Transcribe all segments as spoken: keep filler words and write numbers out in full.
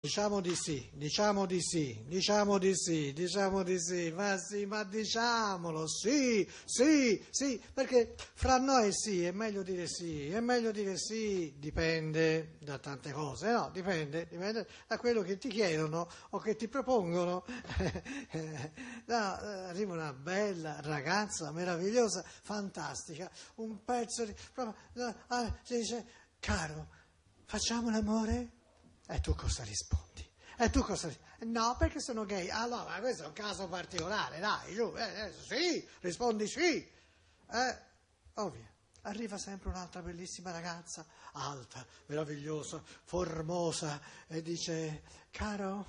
Diciamo di sì, diciamo di sì, diciamo di sì, diciamo di sì, ma sì, ma diciamolo, sì, sì, sì, perché fra noi sì, è meglio dire sì, è meglio dire sì, dipende da tante cose, no? Dipende, dipende da quello che ti chiedono o che ti propongono. No, arriva una bella ragazza, meravigliosa, fantastica, un pezzo di... proprio, ah, si dice, caro, facciamo l'amore? E tu cosa rispondi? E tu cosa rispondi? No, perché sono gay. Allora, questo è un caso particolare, dai, giù, eh, eh, sì, rispondi sì. Eh, ovvio, arriva sempre un'altra bellissima ragazza, alta, meravigliosa, formosa, e dice, caro,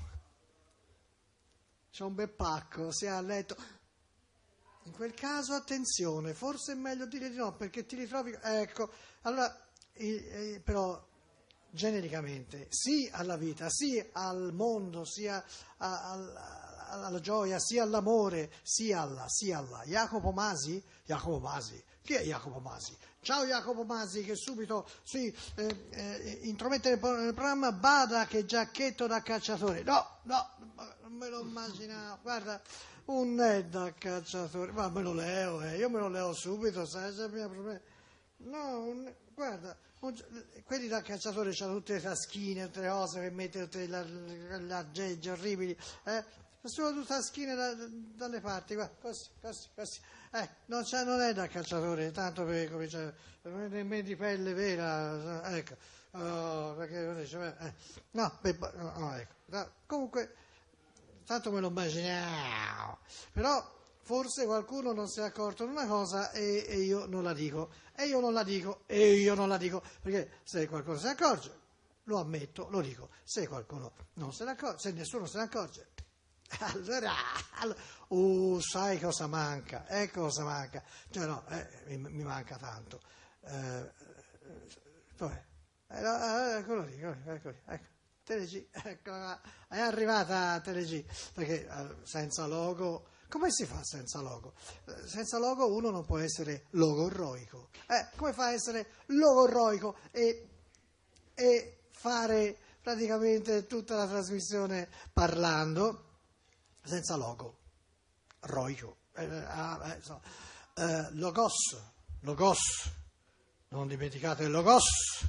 c'è un bel pacco, si è a letto. In quel caso, attenzione, forse è meglio dire di no, perché ti ritrovi... Ecco, allora, eh, però... genericamente, sì alla vita, sì al mondo, sia a, a, alla gioia, sia all'amore, sì alla, sì alla. Jacopo Masi, Jacopo Masi, chi è Jacopo Masi? Ciao Jacopo Masi che subito si eh, eh, intromette nel programma, bada che giacchetto da cacciatore. No, no, non me lo immaginavo, guarda, un ne da cacciatore, ma me lo leo, eh, io me lo leo subito, sai, c'è il mio problema. No, un, guarda, un, quelli da cacciatore hanno tutte le taschine, tutte le cose per mettere tutte le aggeggi orribili, eh? Sono tutte taschine da, dalle parti, guarda, così, così, così. Eh, non, c'è, non è da cacciatore, tanto per cominciare, nemmeno di pelle vera, ecco, oh, perché dice, eh, no, beh, no, no, ecco, no, comunque, tanto me lo immaginavo, però... Forse qualcuno non si è accorto di una cosa e, e io non la dico, e io non la dico, e io non la dico, perché se qualcuno se ne accorge, lo ammetto, lo dico, se qualcuno non se ne accorge, se nessuno se ne accorge, allora, allora uh, sai cosa manca, eh cosa manca, cioè no, eh, mi, mi manca tanto, eh, dov'è? Eh, eccolo lì, eccolo lì, ecco, ecco. Teleg, ecco, è arrivata Teleg, perché eh, senza logo... Come si fa senza logo? Senza logo uno non può essere logorroico. Eh, come fa a essere logorroico e, e fare praticamente tutta la trasmissione parlando senza logo? Roico. Eh, eh, so. eh, logos. Logos. Non dimenticate il logos.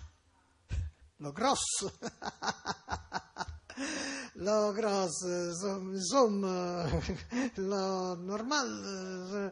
Logros. Lo grosso, insomma, lo normale,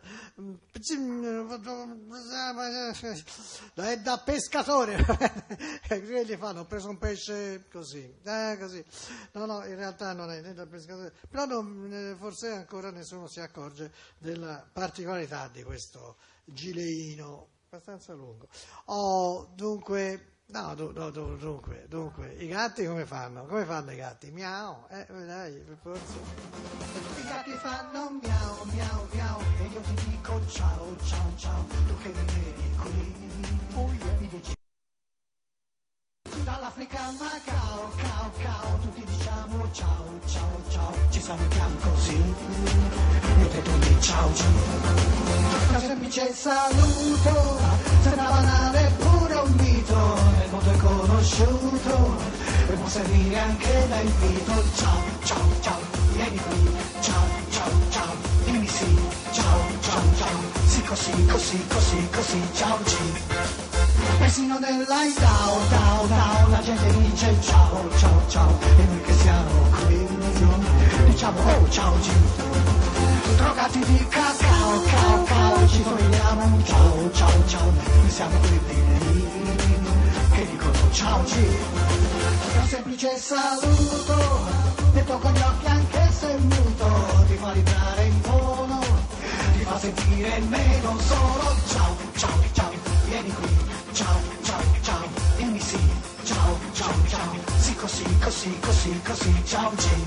è da pescatore, quelli fanno, ho preso un pesce così, eh, così, no, no, in realtà non è né da pescatore, però non, forse ancora nessuno si accorge della particolarità di questo gileino abbastanza lungo. Oh, dunque... No, no, no, dunque, dunque, i gatti come fanno? Come fanno i gatti? Miau, eh, dai, per forza. I gatti fanno miau, miau, miau, e io ti dico ciao, ciao, ciao, tu che mi vedi qui, oh yeah, mi dici. Dall'Africa a Macao, cao, cao, tutti diciamo ciao, ciao, ciao, ci salutiamo così, io te tu ciao, ciao. Un semplice saluto, sembra banale pure un mito, nel mondo è conosciuto, e può servire anche da invito, ciao, ciao, ciao, vieni qui, ciao, ciao, ciao, dimmi sì, ciao, ciao, ciao, sì così, così, così, così, ciao, ci. Persino nell'Aidao, dao, dao, la gente dice ciao, ciao, ciao, e noi che siamo qui, diciamo oh, ciao, ci. Drogati di cacao, cao, cao, ci togliamo, ciao, ciao, ciao, noi siamo quelli lì, che dicono ciao, ci. Un semplice saluto, detto con gli occhi anche se muto, ti fa vibrare in tono, ti fa sentire meno solo, ciao, ciao, ciao, vieni qui. Ciao, ciao, ciao, dimmi sì, ciao, ciao, ciao, sì così, così, così, così, ciao, sì.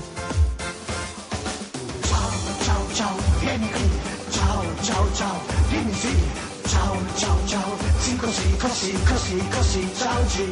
Ciao, ciao, ciao, vieni qui, ciao, ciao, ciao, dimmi sì, ciao, ciao, ciao, sì così, così, così, così, ciao, sì.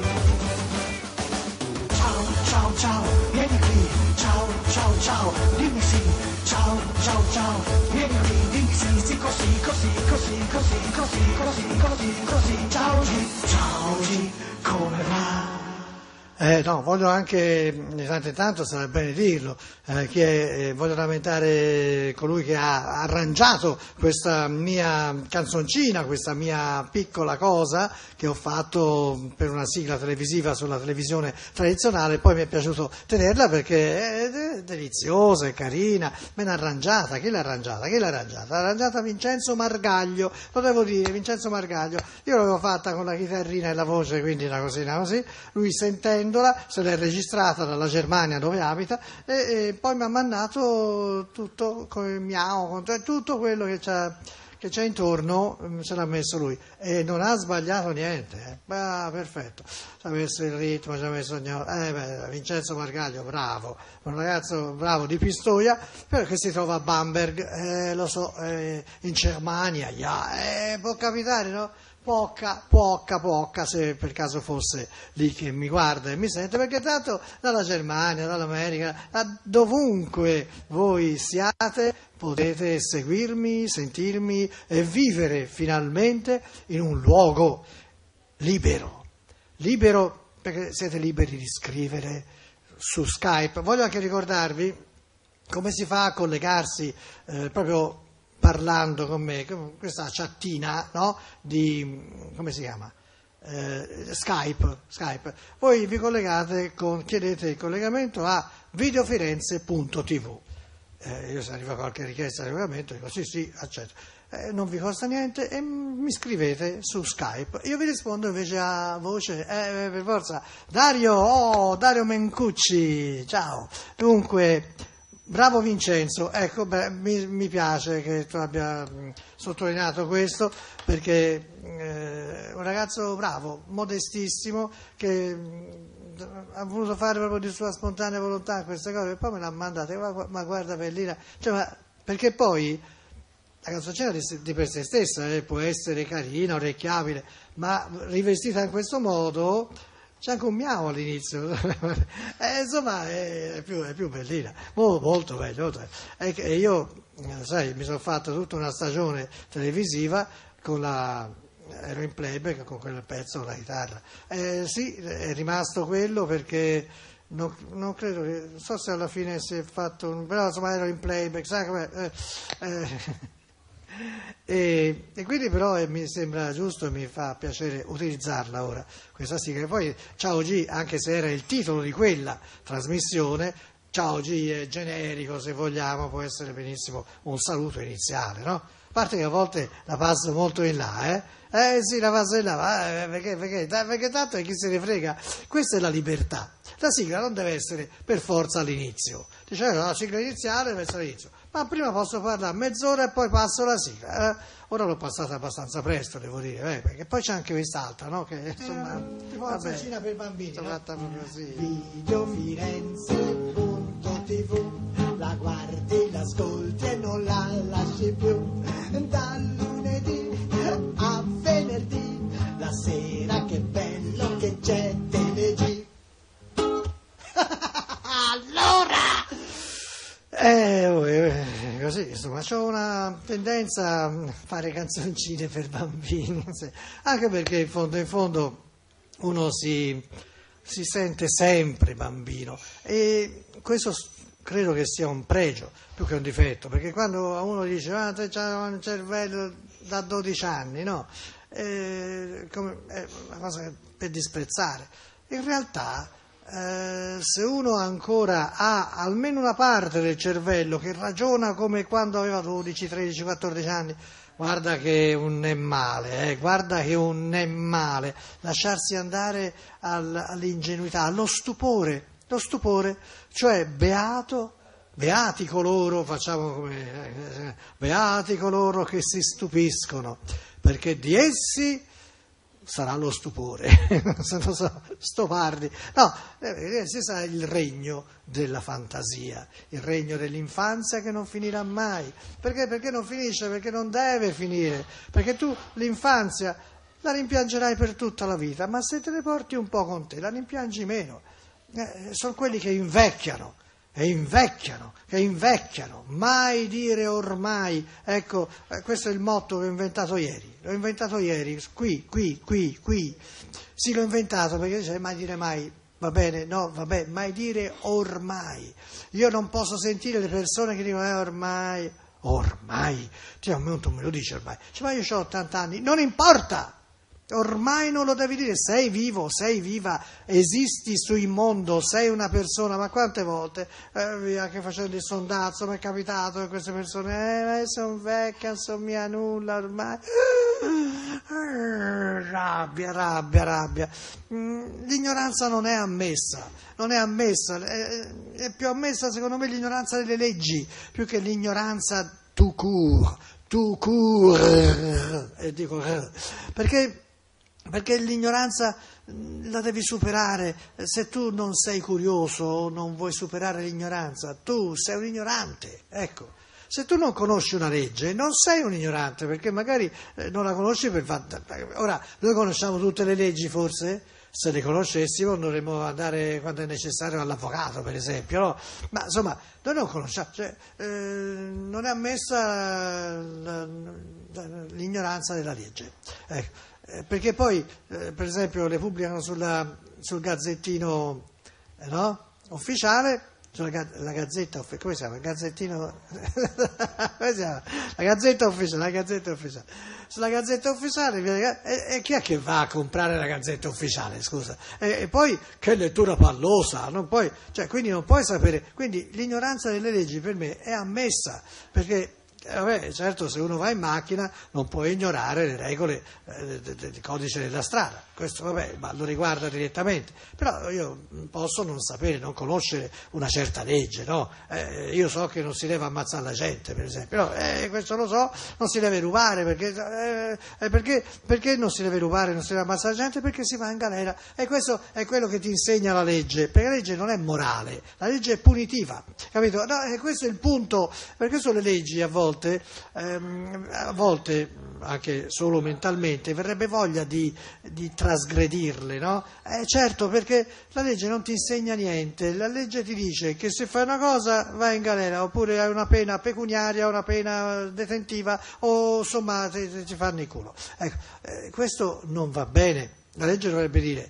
Ciao, ciao, ciao, vieni qui, ciao, ciao, ciao, dimmi sì, ciao, ciao, ciao, vieni qui, dimmi sì, sì così, così, così, così, così, così, così, così, ciao, ciao, come va? Eh, no, voglio anche, di tanto in tanto sarebbe bene dirlo, eh, che eh, voglio lamentare colui che ha arrangiato questa mia canzoncina, questa mia piccola cosa che ho fatto per una sigla televisiva sulla televisione tradizionale, poi mi è piaciuto tenerla perché è deliziosa, è carina, me l'ha arrangiata, chi l'ha arrangiata? Chi l'ha arrangiata? L'ha arrangiata Vincenzo Margaglio, lo devo dire, Vincenzo Margaglio, io l'avevo fatta con la chitarrina e la voce, quindi una cosina così, lui sentendo se l'è registrata dalla Germania dove abita e, e poi mi ha mandato tutto con il miau, con tutto quello che c'ha, che c'è intorno, se l'ha messo lui e non ha sbagliato niente, eh. Beh, perfetto, ci ha messo il ritmo, ci ha messo il eh, beh, Vincenzo Margaglio, bravo, un ragazzo bravo di Pistoia, però che si trova a Bamberg, eh, lo so, eh, in Germania, yeah, eh, può capitare, no? Poca, poca, poca, se per caso fosse lì che mi guarda e mi sente, perché tanto dalla Germania, dall'America, da dovunque voi siate, potete seguirmi, sentirmi e vivere finalmente in un luogo libero. Libero perché siete liberi di scrivere su Skype. Voglio anche ricordarvi come si fa a collegarsi eh, proprio parlando con me, con questa chattina, no? Di, come si chiama? Eh, Skype, Skype. Voi vi collegate con, chiedete il collegamento a videofirenze punto tv. Eh, io se arriva qualche richiesta di collegamento dico sì, sì, accetto. Eh, non vi costa niente e mi scrivete su Skype. Io vi rispondo invece a voce, eh, per forza, Dario, oh, Dario Mencucci, ciao. Dunque... Bravo Vincenzo, ecco, beh, mi, mi piace che tu abbia sottolineato questo perché eh, un ragazzo bravo, modestissimo, che mh, ha voluto fare proprio di sua spontanea volontà queste cose e poi me l'ha mandata, ma, ma guarda Bellina, cioè, ma, perché poi la canzoncina di, di per sé stessa eh, può essere carina, orecchiabile, ma rivestita in questo modo... C'è anche un miau all'inizio, eh, insomma è più, è più bellina, molto, molto meglio. Molto meglio. E io, sai, mi sono fatto tutta una stagione televisiva con la, ero in playback con quel pezzo con la chitarra. Eh, sì, è rimasto quello perché non, non credo che, non so se alla fine si è fatto, un, però insomma ero in playback, sai com'è? Eh, eh, E, e quindi però eh, mi sembra giusto e mi fa piacere utilizzarla ora, questa sigla. E poi Ciao G, anche se era il titolo di quella trasmissione, Ciao G è generico, se vogliamo, può essere benissimo un saluto iniziale, no? A parte che a volte la passo molto in là, eh? Eh sì, la passo in là, eh, perché, perché, perché tanto è chi se ne frega, questa è la libertà. La sigla non deve essere per forza all'inizio, diciamo la sigla iniziale deve essere all'inizio. Ma prima posso parlare mezz'ora e poi passo la sigla. Eh? Ora l'ho passata abbastanza presto, devo dire, eh? Perché poi c'è anche quest'altra, no? Che insomma. Eh, tipo la canzoncina per bambini. L'ho fatta proprio così. Videofirenze punto tv, la guardi, l'ascolti e non la lasci più. Dal lunedì a venerdì, la sera che bello che c'è Tele-G. Allora! Eh, oh, eh, così, insomma, ho una tendenza a fare canzoncine per bambini, anche perché in fondo in fondo uno si, si sente sempre bambino e questo credo che sia un pregio più che un difetto, perché quando uno dice ah, te c'hai un cervello da dodici anni, no? Eh, come, è una cosa per disprezzare. In realtà Eh, se uno ancora ha almeno una parte del cervello che ragiona come quando aveva dodici, tredici, quattordici anni, guarda che un è male, eh, guarda che un è male, lasciarsi andare al, all'ingenuità, allo stupore, lo stupore, cioè beato, beati coloro, facciamo come, eh, beati coloro che si stupiscono, perché di essi sarà lo stupore, se non so, stopardi. No, si sarà il regno della fantasia, il regno dell'infanzia che non finirà mai. Perché? Perché non finisce? Perché non deve finire. Perché tu l'infanzia la rimpiangerai per tutta la vita, ma se te ne porti un po' con te, la rimpiangi meno. Eh, sono quelli che invecchiano. E invecchiano, che invecchiano, mai dire ormai, ecco, eh, questo è il motto che ho inventato ieri, l'ho inventato ieri, qui, qui, qui, qui, sì l'ho inventato perché dice mai dire mai, Va bene? No, vabbè, mai dire ormai. Io non posso sentire le persone che dicono eh, ormai, ormai, ti a me non me lo dici ormai. Cioè, ma io ho ottanta anni, non importa! Ormai non lo devi dire, sei vivo, sei viva, esisti sul mondo, sei una persona, ma quante volte, eh, via, che facendo il sondazzo, mi è capitato che queste persone, eh, sono vecchia, non so mia nulla ormai, eh, rabbia, rabbia, rabbia, mm, l'ignoranza non è ammessa, non è ammessa, è, è più ammessa secondo me l'ignoranza delle leggi, più che l'ignoranza tout court, tout court, e dico, perché... Perché l'ignoranza la devi superare, se tu non sei curioso o non vuoi superare l'ignoranza, tu sei un ignorante, ecco. Se tu non conosci una legge, non sei un ignorante, perché magari non la conosci per fatto. Ora, noi conosciamo tutte le leggi forse? Se le conoscessimo dovremmo andare quando è necessario all'avvocato, per esempio, no? Ma insomma, noi non conosciamo, cioè, eh, non è ammessa la, la, l'ignoranza della legge, ecco. Perché poi, eh, per esempio, le pubblicano sulla, sul gazzettino eh, no? ufficiale, sulla la gazzetta ufficiale, come si chiama? Gazzettino, come si chiama? La gazzetta ufficiale, la gazzetta ufficiale. Sulla gazzetta ufficiale, e, e chi è che va a comprare la gazzetta ufficiale, scusa? E, e poi che lettura pallosa, non puoi, cioè, quindi non puoi sapere, quindi l'ignoranza delle leggi per me è ammessa, perché... Eh, vabbè, certo, se uno va in macchina non può ignorare le regole eh, del, del codice della strada, questo vabbè, ma lo riguarda direttamente, però io posso non sapere, non conoscere una certa legge, no? Eh, io so che non si deve ammazzare la gente, per esempio, no? Eh, questo lo so, non si deve rubare, perché, eh, perché, perché non si deve rubare, non si deve ammazzare la gente? Perché si va in galera, e questo è quello che ti insegna la legge, perché la legge non è morale, la legge è punitiva, capito? No, e questo è il punto, perché sono le leggi a volte Ehm, a volte, anche solo mentalmente, verrebbe voglia di, di trasgredirle, no? Eh, certo, perché la legge non ti insegna niente, la legge ti dice che se fai una cosa vai in galera, oppure hai una pena pecuniaria, una pena detentiva, o insomma ti, ti, ti fanno il culo. Ecco, eh, questo non va bene, la legge dovrebbe dire...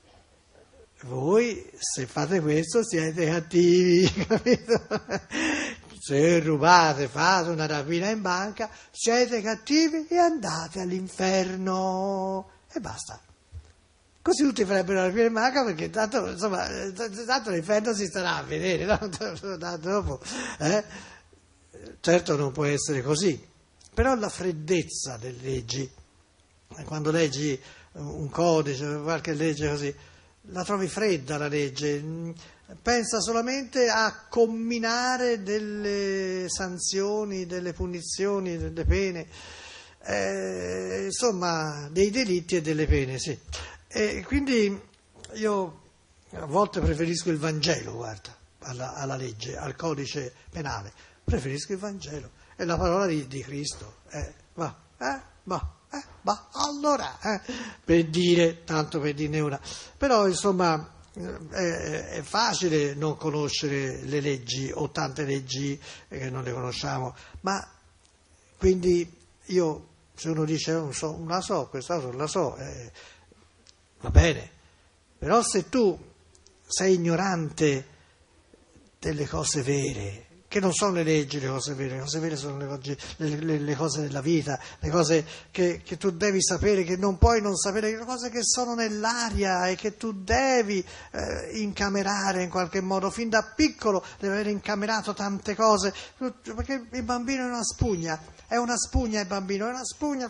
Voi se fate questo siete cattivi, capito? Se rubate, fate una rapina in banca, siete cattivi e andate all'inferno. E basta. Così tutti farebbero la rapina in banca perché tanto, insomma, tanto l'inferno si starà a vedere, no? Dopo. Eh? Certo non può essere così. Però la freddezza delle leggi, quando leggi un codice, qualche legge così, la trovi fredda la legge, pensa solamente a comminare delle sanzioni, delle punizioni, delle pene, eh, insomma dei delitti e delle pene, sì. E quindi io a volte preferisco il Vangelo, guarda, alla, alla legge, al codice penale, preferisco il Vangelo, è la parola di, di Cristo, eh, va, eh, va. Eh, ma allora, eh, per dire, tanto per dirne una, però insomma eh, è facile non conoscere le leggi o tante leggi che non le conosciamo, ma quindi io, se uno dice non so, non la so, questa non la so, eh, va bene, però se tu sei ignorante delle cose vere, che non sono le leggi le cose vere, le cose vere sono le, cose, le, le, le cose della vita, le cose che, che tu devi sapere, che non puoi non sapere, le cose che sono nell'aria e che tu devi eh, incamerare in qualche modo, fin da piccolo devi aver incamerato tante cose, perché il bambino è una spugna, è una spugna il bambino, è una spugna,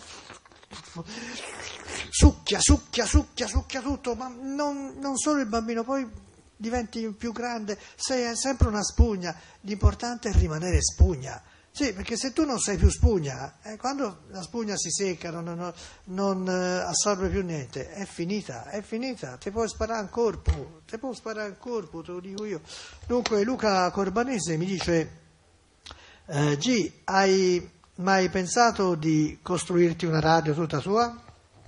succhia, succhia, succhia, succhia tutto, ma non, non solo il bambino, poi diventi più grande, sei sempre una spugna, l'importante è rimanere spugna, sì, perché se tu non sei più spugna, eh, quando la spugna si secca, non, non, non eh, assorbe più niente, è finita, è finita, ti puoi sparare un corpo, ti puoi sparare un corpo, te lo dico io. Dunque Luca Corbanese mi dice, eh, G, hai mai pensato di costruirti una radio tutta tua?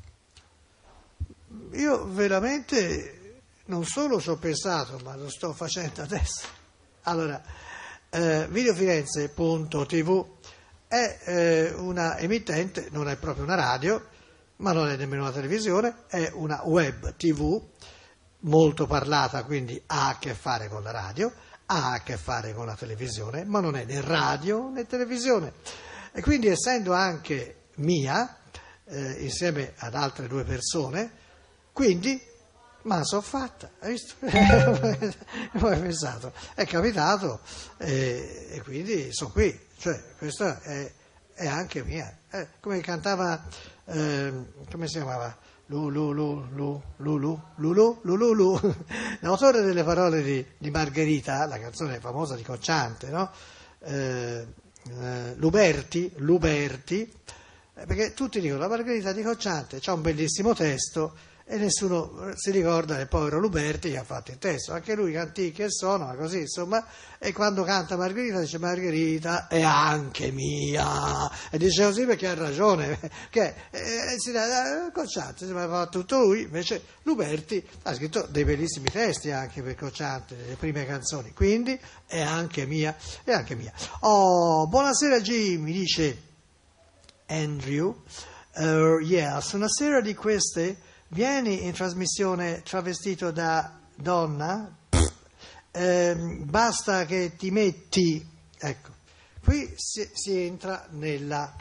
Io veramente... Non solo ci ho pensato, ma lo sto facendo adesso. Allora, eh, videofirenze punto tivù è eh, una emittente, non è proprio una radio, ma non è nemmeno una televisione, è una web tivù molto parlata, quindi ha a che fare con la radio, ha a che fare con la televisione, ma non è né radio né televisione. E quindi, essendo anche mia, eh, insieme ad altre due persone, quindi ma sono fatta, hai visto? Come hai pensato? È capitato eh, e quindi sono qui, cioè questa è, è anche mia. Eh, come cantava, eh, come si chiamava? Lu lu lu lu lu lu lu lu lu lu. L'autore delle parole di, di Margherita, la canzone famosa di Cocciante, no? Eh, eh, Luberti, Luberti, eh, perché tutti dicono la Margherita di Cocciante c'ha un bellissimo testo. E nessuno si ricorda del povero Luberti che ha fatto il testo, anche lui canticchi e sono, ma così insomma, e quando canta Margherita dice Margherita è anche mia, e dice così perché ha ragione, che eh, si dà Cocciante, ma fa tutto lui, invece Luberti ha scritto dei bellissimi testi anche per Cocciante, delle prime canzoni, quindi è anche mia, è anche mia. Oh, buonasera G, mi dice Andrew, uh, yes, una sera di queste vieni in trasmissione travestito da donna, eh, basta che ti metti, ecco, qui si, si entra nella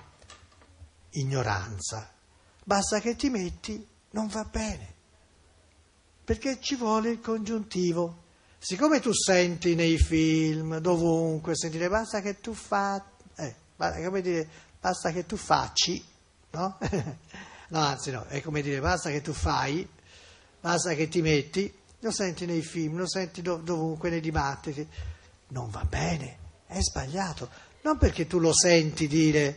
ignoranza, basta che ti metti non va bene, perché ci vuole il congiuntivo, siccome tu senti nei film, dovunque, sentire basta che tu fa, eh, come dire, basta che tu facci, no? No, anzi no, è come dire, basta che tu fai, basta che ti metti, lo senti nei film, lo senti dov- dovunque nei dibattiti, non va bene, è sbagliato, non perché tu lo senti dire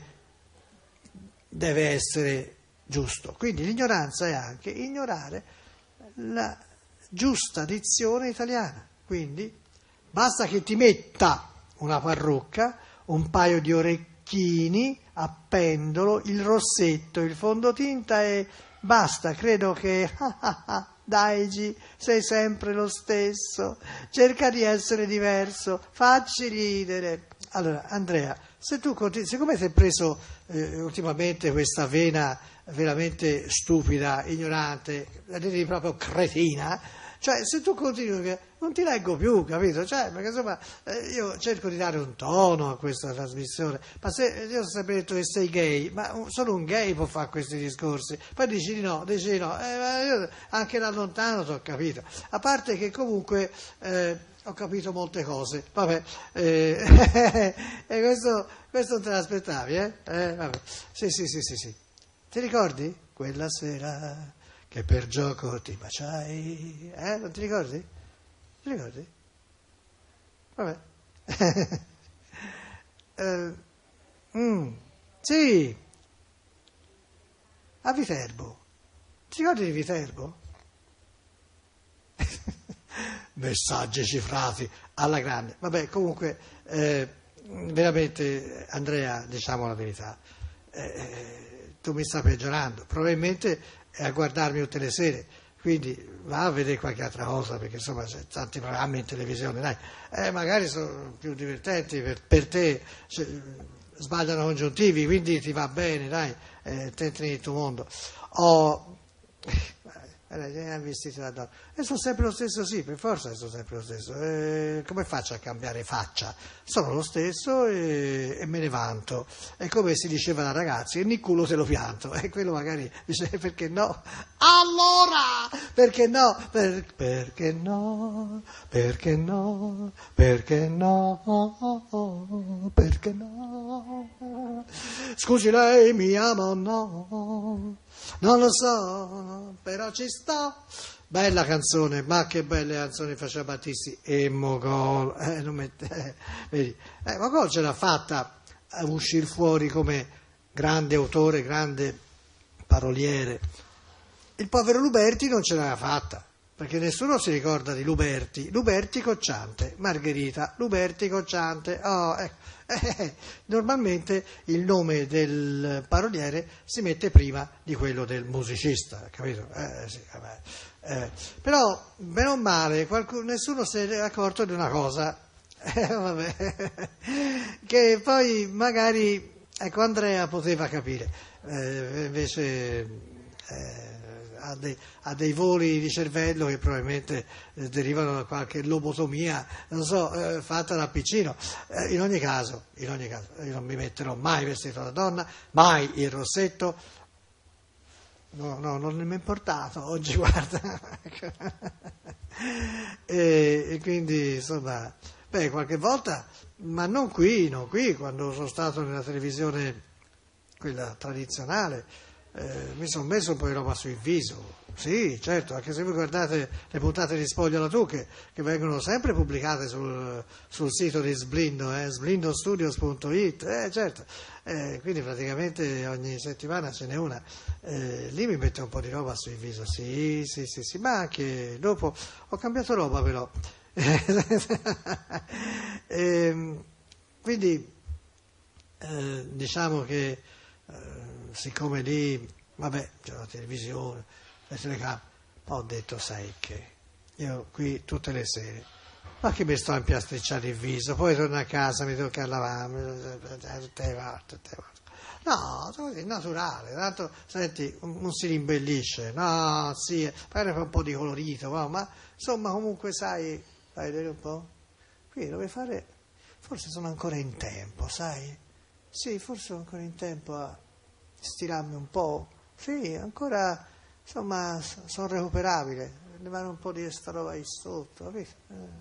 deve essere giusto, quindi l'ignoranza è anche ignorare la giusta dizione italiana, quindi basta che ti metta una parrucca, un paio di orecchini, a pendolo, il rossetto, il fondotinta e basta, credo che dai G, sei sempre lo stesso, cerca di essere diverso, facci ridere. Allora Andrea, se tu continui, siccome ti hai preso eh, ultimamente questa vena veramente stupida, ignorante, la devi proprio cretina, cioè se tu continui non ti leggo più, capito? Cioè, perché insomma eh, io cerco di dare un tono a questa trasmissione, ma se io ho sempre detto che sei gay, ma un, solo un gay può fare questi discorsi, poi dici di no, dici di no, eh, ma io anche da lontano ti ho capito, a parte che comunque eh, ho capito molte cose, vabbè, eh, e questo, questo non te l'aspettavi, eh? eh vabbè. Sì, sì, sì, sì, sì, ti ricordi? Quella sera che per gioco ti baciai, eh? Non ti ricordi? Ti ricordi? Vabbè. uh, mm, sì, a Viterbo. Ti ricordi di Viterbo? Messaggi cifrati alla grande. Vabbè, comunque, eh, veramente, Andrea, diciamo la verità, eh, tu mi stai peggiorando. Probabilmente è a guardarmi tutte le sere, quindi va a vedere qualche altra cosa, perché insomma c'è tanti programmi in televisione, dai, eh, magari sono più divertenti per, per te, cioè, sbagliano congiuntivi, quindi ti va bene, dai, eh, te entri nel tuo mondo. Oh, eh, vestito da donna. E sono sempre lo stesso, sì, per forza sono sempre lo stesso. Eh, come faccio a cambiare faccia? Sono lo stesso e, e me ne vanto. È come si diceva da ragazzi, il culo te lo pianto. E quello magari dice perché no? Allora! Perché no? Per, perché no? Perché no? Perché no? Perché no? Scusi, lei mi ama o no? Non lo so, però ci sto. Bella canzone, ma che belle canzoni faceva Battisti. E Mogol, eh, non mette, eh, vedi, eh, Mogol ce l'ha fatta a uscire fuori come grande autore, grande paroliere. Il povero Luberti non ce l'aveva fatta, perché nessuno si ricorda di Luberti. Luberti Cocciante, Margherita, Luberti Cocciante. Oh, ecco. Eh, normalmente il nome del paroliere si mette prima di quello del musicista, capito? Eh, sì, vabbè. Eh, però, bene o male, qualcuno, nessuno si è accorto di una cosa, eh, vabbè, che poi magari, ecco, Andrea poteva capire, eh, invece eh, ha, dei, ha dei voli di cervello che probabilmente eh, derivano da qualche lobotomia, non so, eh, fatta da piccino. Eh, in ogni caso, in ogni caso, io non mi metterò mai vestito da donna, mai il rossetto. No, no, non mi è importato oggi, guarda. e, e quindi, insomma, beh, qualche volta, ma non qui, non qui, quando sono stato nella televisione, quella tradizionale, eh, mi sono messo un po' di roba sul viso. Sì, certo, anche se voi guardate le puntate di Spogliala tu, che, che vengono sempre pubblicate sul, sul sito di Sblindo, eh, sblindostudios punto it, eh, certo, eh, quindi praticamente ogni settimana ce n'è una, eh, lì mi mette un po' di roba sul viso, sì, sì, sì, sì, ma anche dopo ho cambiato roba però, e, quindi eh, diciamo che eh, siccome lì, vabbè, c'è la televisione, le telecamere, ho detto, sai che io qui tutte le sere, ma che mi sto a impiastricciare il viso, poi torno a casa, mi tocca lavare, tutte le volte, tutte le volte. No, così, naturale, tanto, senti, non si rimbellisce, no, sì, magari fa un po' di colorito, ma, ma insomma comunque sai, fai vedere un po', qui dove fare, forse sono ancora in tempo, sai, sì, forse sono ancora in tempo a stirarmi un po', sì, ancora... Insomma, sono recuperabile, levare un po' di sta roba lì sotto, capito?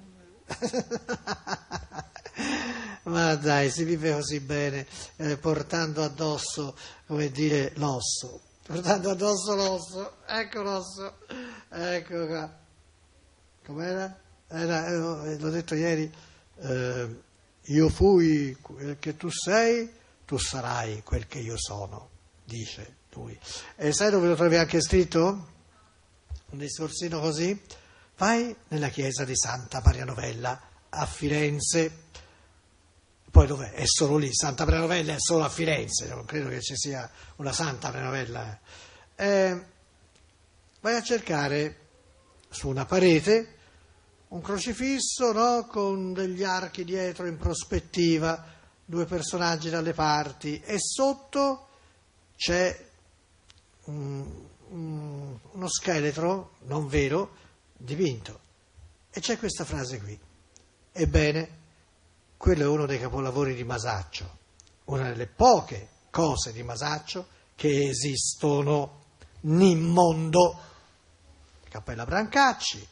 Ma dai, si vive così bene, eh, portando addosso, come dire, l'osso, portando addosso l'osso, ecco l'osso, ecco qua. Com'era? Era, eh, l'ho detto ieri, eh, io fui quel che tu sei, tu sarai quel che io sono, dice lui. E sai dove lo trovi anche scritto? Un discorsino così? Vai nella chiesa di Santa Maria Novella a Firenze. Poi dov'è? È solo lì, Santa Maria Novella è solo a Firenze, non credo che ci sia una Santa Maria Novella. Eh, vai a cercare su una parete un crocifisso, no? Con degli archi dietro in prospettiva, due personaggi dalle parti, e sotto c'è un, un, uno scheletro non vero dipinto, e c'è questa frase qui: ebbene, quello è uno dei capolavori di Masaccio, una delle poche cose di Masaccio che esistono nel mondo. Cappella Brancacci.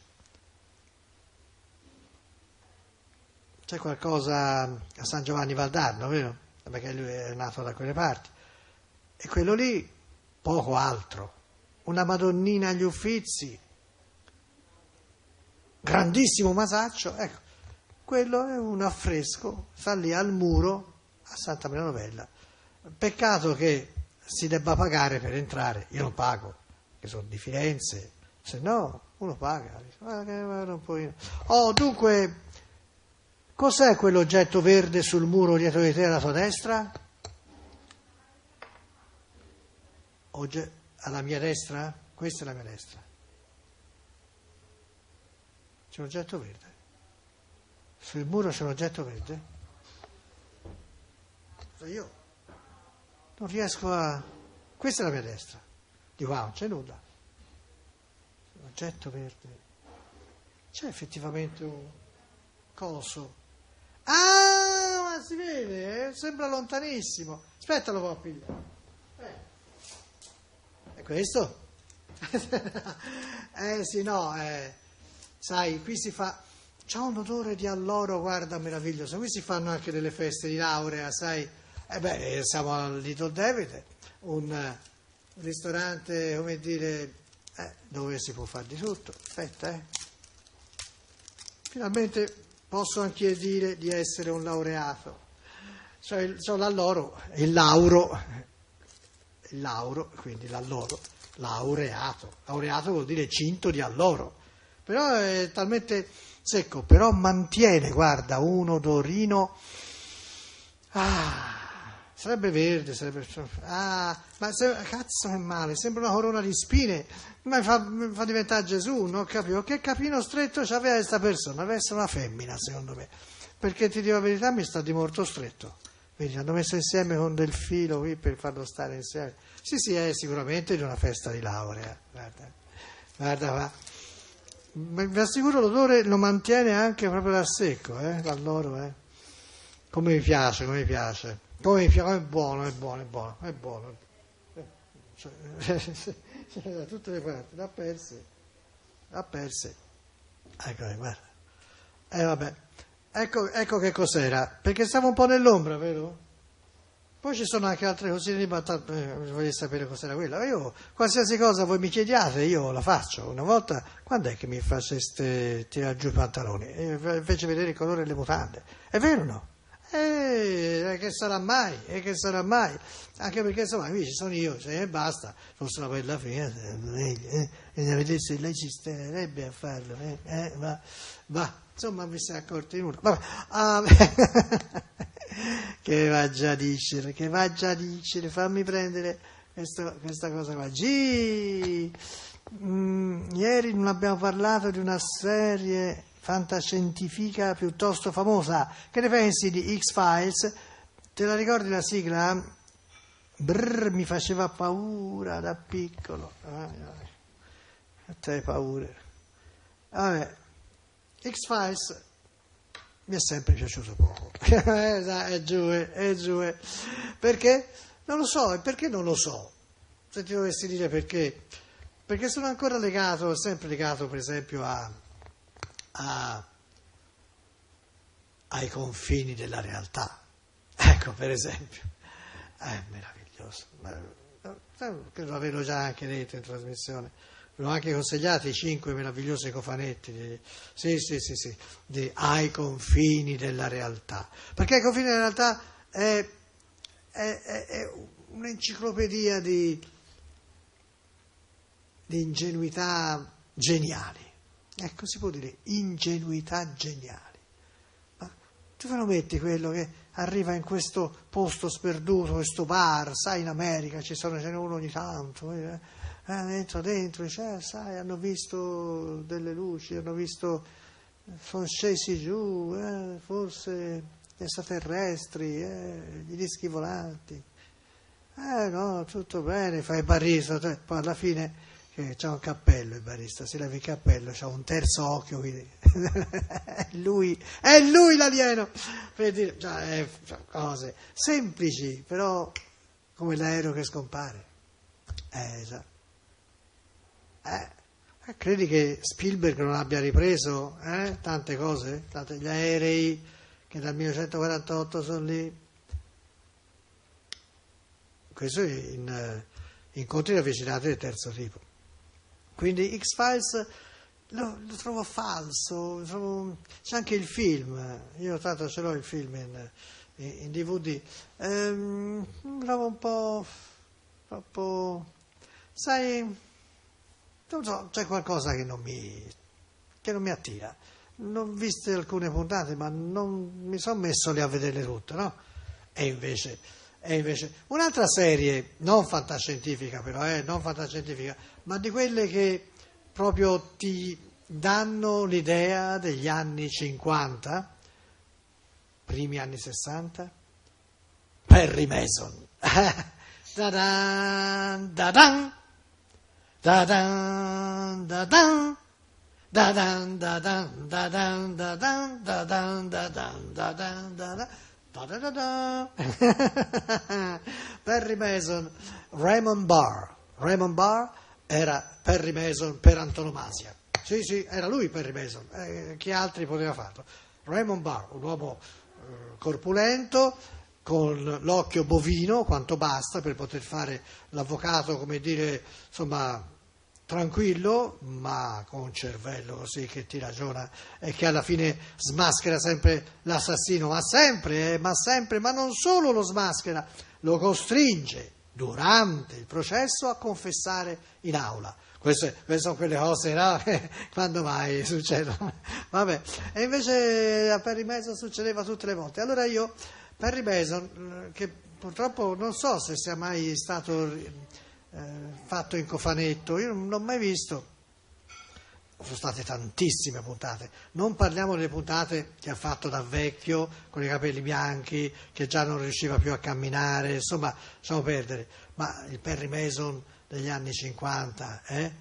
C'è qualcosa a San Giovanni Valdarno, vero? Perché lui è nato da quelle parti. E quello lì, poco altro. Una Madonnina agli Uffizi, grandissimo Masaccio, ecco, quello è un affresco, sta lì al muro a Santa Maria Novella. Peccato che si debba pagare per entrare, io non pago, che sono di Firenze, se no uno paga. Oh, dunque, cos'è quell'oggetto verde sul muro dietro di te alla tua destra? Ogge- alla mia destra? Questa è la mia destra. C'è un oggetto verde. Sul muro c'è un oggetto verde. Io non riesco a... Questa è la mia destra. Dico, ah, non c'è nulla. Un oggetto verde. C'è effettivamente un coso. Ah, ma si vede, eh? Sembra lontanissimo. Aspetta, lo può pigliare. Eh. È questo? eh sì, no, eh. Sai, qui si fa... C'ha un odore di alloro, guarda, meraviglioso. Qui si fanno anche delle feste di laurea, sai. Eh beh, siamo al Little David, un uh, ristorante, come dire, eh, dove si può fare di tutto. Aspetta, eh. Finalmente posso anche dire di essere un laureato. Cioè, c'ho l'alloro, il lauro, il lauro, quindi l'alloro, laureato. Laureato vuol dire cinto di alloro. Però è talmente secco, però mantiene, guarda, un odorino, ah, sarebbe verde, sarebbe, ah, ma se, cazzo che male, sembra una corona di spine, ma mi fa, mi fa diventare Gesù, non capivo, che capino stretto c'aveva questa persona, deve essere una femmina secondo me, perché ti dico la verità, mi sta di molto stretto, vedi, hanno messo insieme con del filo qui per farlo stare insieme, sì sì, è sicuramente di una festa di laurea, guarda. guarda va. Vi assicuro l'odore lo mantiene anche proprio da secco, eh, dall'oro, eh. Come mi piace, come mi piace. Come mi piace, è buono, è buono, è buono, è buono. Cioè, da tutte le parti, da perse, da perse. Ecco, guarda. E eh, vabbè. Ecco, ecco che cos'era, perché stavo un po' nell'ombra, vero? Poi ci sono anche altre cosine, ma tanto, eh, volete sapere cos'era quella? Io, qualsiasi cosa voi mi chiediate, io la faccio. Una volta, quando è che mi faceste tirare giù i pantaloni? E fece vedere il colore delle mutande. È vero o no? E che sarà mai? E che sarà mai? Anche perché insomma, qui ci sono io, se e basta, fosse una bella fine, eh, e ne vedesse lei ci stererebbe a farlo, eh, eh, va, va, insomma mi si è accorto in uno. Vabbè, ah, che va già a dicere, che va già a dicere, fammi prendere questo, questa cosa qua. G, mm, ieri non abbiamo parlato di una serie fantascientifica piuttosto famosa. Che ne pensi di X-Files? Te la ricordi la sigla? Brrr, mi faceva paura da piccolo. A te paure. Vabbè, X-Files mi è sempre piaciuto poco. È giù, è giù. Perché? Non lo so, e perché non lo so? Se ti dovessi dire perché? Perché sono ancora legato, sempre legato per esempio a A, ai confini della realtà. Ecco, per esempio, è meraviglioso. Credo averlo già anche detto in trasmissione. Vi ho anche consigliato i cinque meravigliosi cofanetti di, sì, sì, sì, sì, di Ai confini della realtà. Perché ai confini della realtà è, è, è, è un'enciclopedia di, di ingenuità geniali. Ecco, si può dire ingenuità geniali. Ma tu te lo metti quello che arriva in questo posto sperduto, questo bar, sai, in America ci sono, ce n'è uno ogni tanto, eh, dentro, dentro, dice, eh, sai, hanno visto delle luci, hanno visto, sono scesi giù, eh, forse gli extraterrestri, eh, gli dischi volanti. Eh no, tutto bene, fai il barista, poi alla fine... che c'ha un cappello il barista, si leva il cappello, c'ha un terzo occhio, quindi è lui, è lui l'alieno, per dire, cioè, è, cose semplici, però come l'aereo che scompare. Eh, già. Eh, credi che Spielberg non abbia ripreso eh, tante cose, tante, gli aerei che dal millenovecentoquarantotto sono lì, questo in incontri ravvicinati del terzo tipo. Quindi X-Files lo, lo trovo falso, lo trovo, c'è anche il film, io tanto ce l'ho il film in, in D V D, ehm, lo trovo un po' troppo, sai, non so, c'è qualcosa che non mi, che non mi attira. Non ho visto alcune puntate, ma non mi sono messo lì a vederle tutte, no? E invece... E invece un'altra serie, non fantascientifica però, eh, non fantascientifica, ma di quelle che proprio ti danno l'idea degli anni cinquanta, primi anni sessanta, Perry Mason. Da-dan, da-dan, da-dan, da-dan, da-dan, da-dan, da-dan, da-dan, da-dan, da-dan, da-dan, da-dan. Perry Mason, Raymond Barr. Raymond Barr era Perry Mason per antonomasia. Sì, sì, era lui Perry Mason. Eh, chi altri poteva farlo? Raymond Barr, un uomo eh, corpulento, con l'occhio bovino, quanto basta per poter fare l'avvocato, come dire, insomma, tranquillo, ma con un cervello così che ti ragiona e che alla fine smaschera sempre l'assassino, ma sempre, eh, ma sempre, ma non solo lo smaschera, lo costringe durante il processo a confessare in aula. Queste, queste sono quelle cose, no? Quando mai succedono? Vabbè, e invece a Perry Mason succedeva tutte le volte. Allora io, Perry Mason, che purtroppo non so se sia mai stato... Eh, fatto in cofanetto, io non l'ho mai visto, sono state tantissime puntate, non parliamo delle puntate che ha fatto da vecchio con i capelli bianchi, che già non riusciva più a camminare, insomma lasciamo perdere, ma il Perry Mason degli anni cinquanta, eh?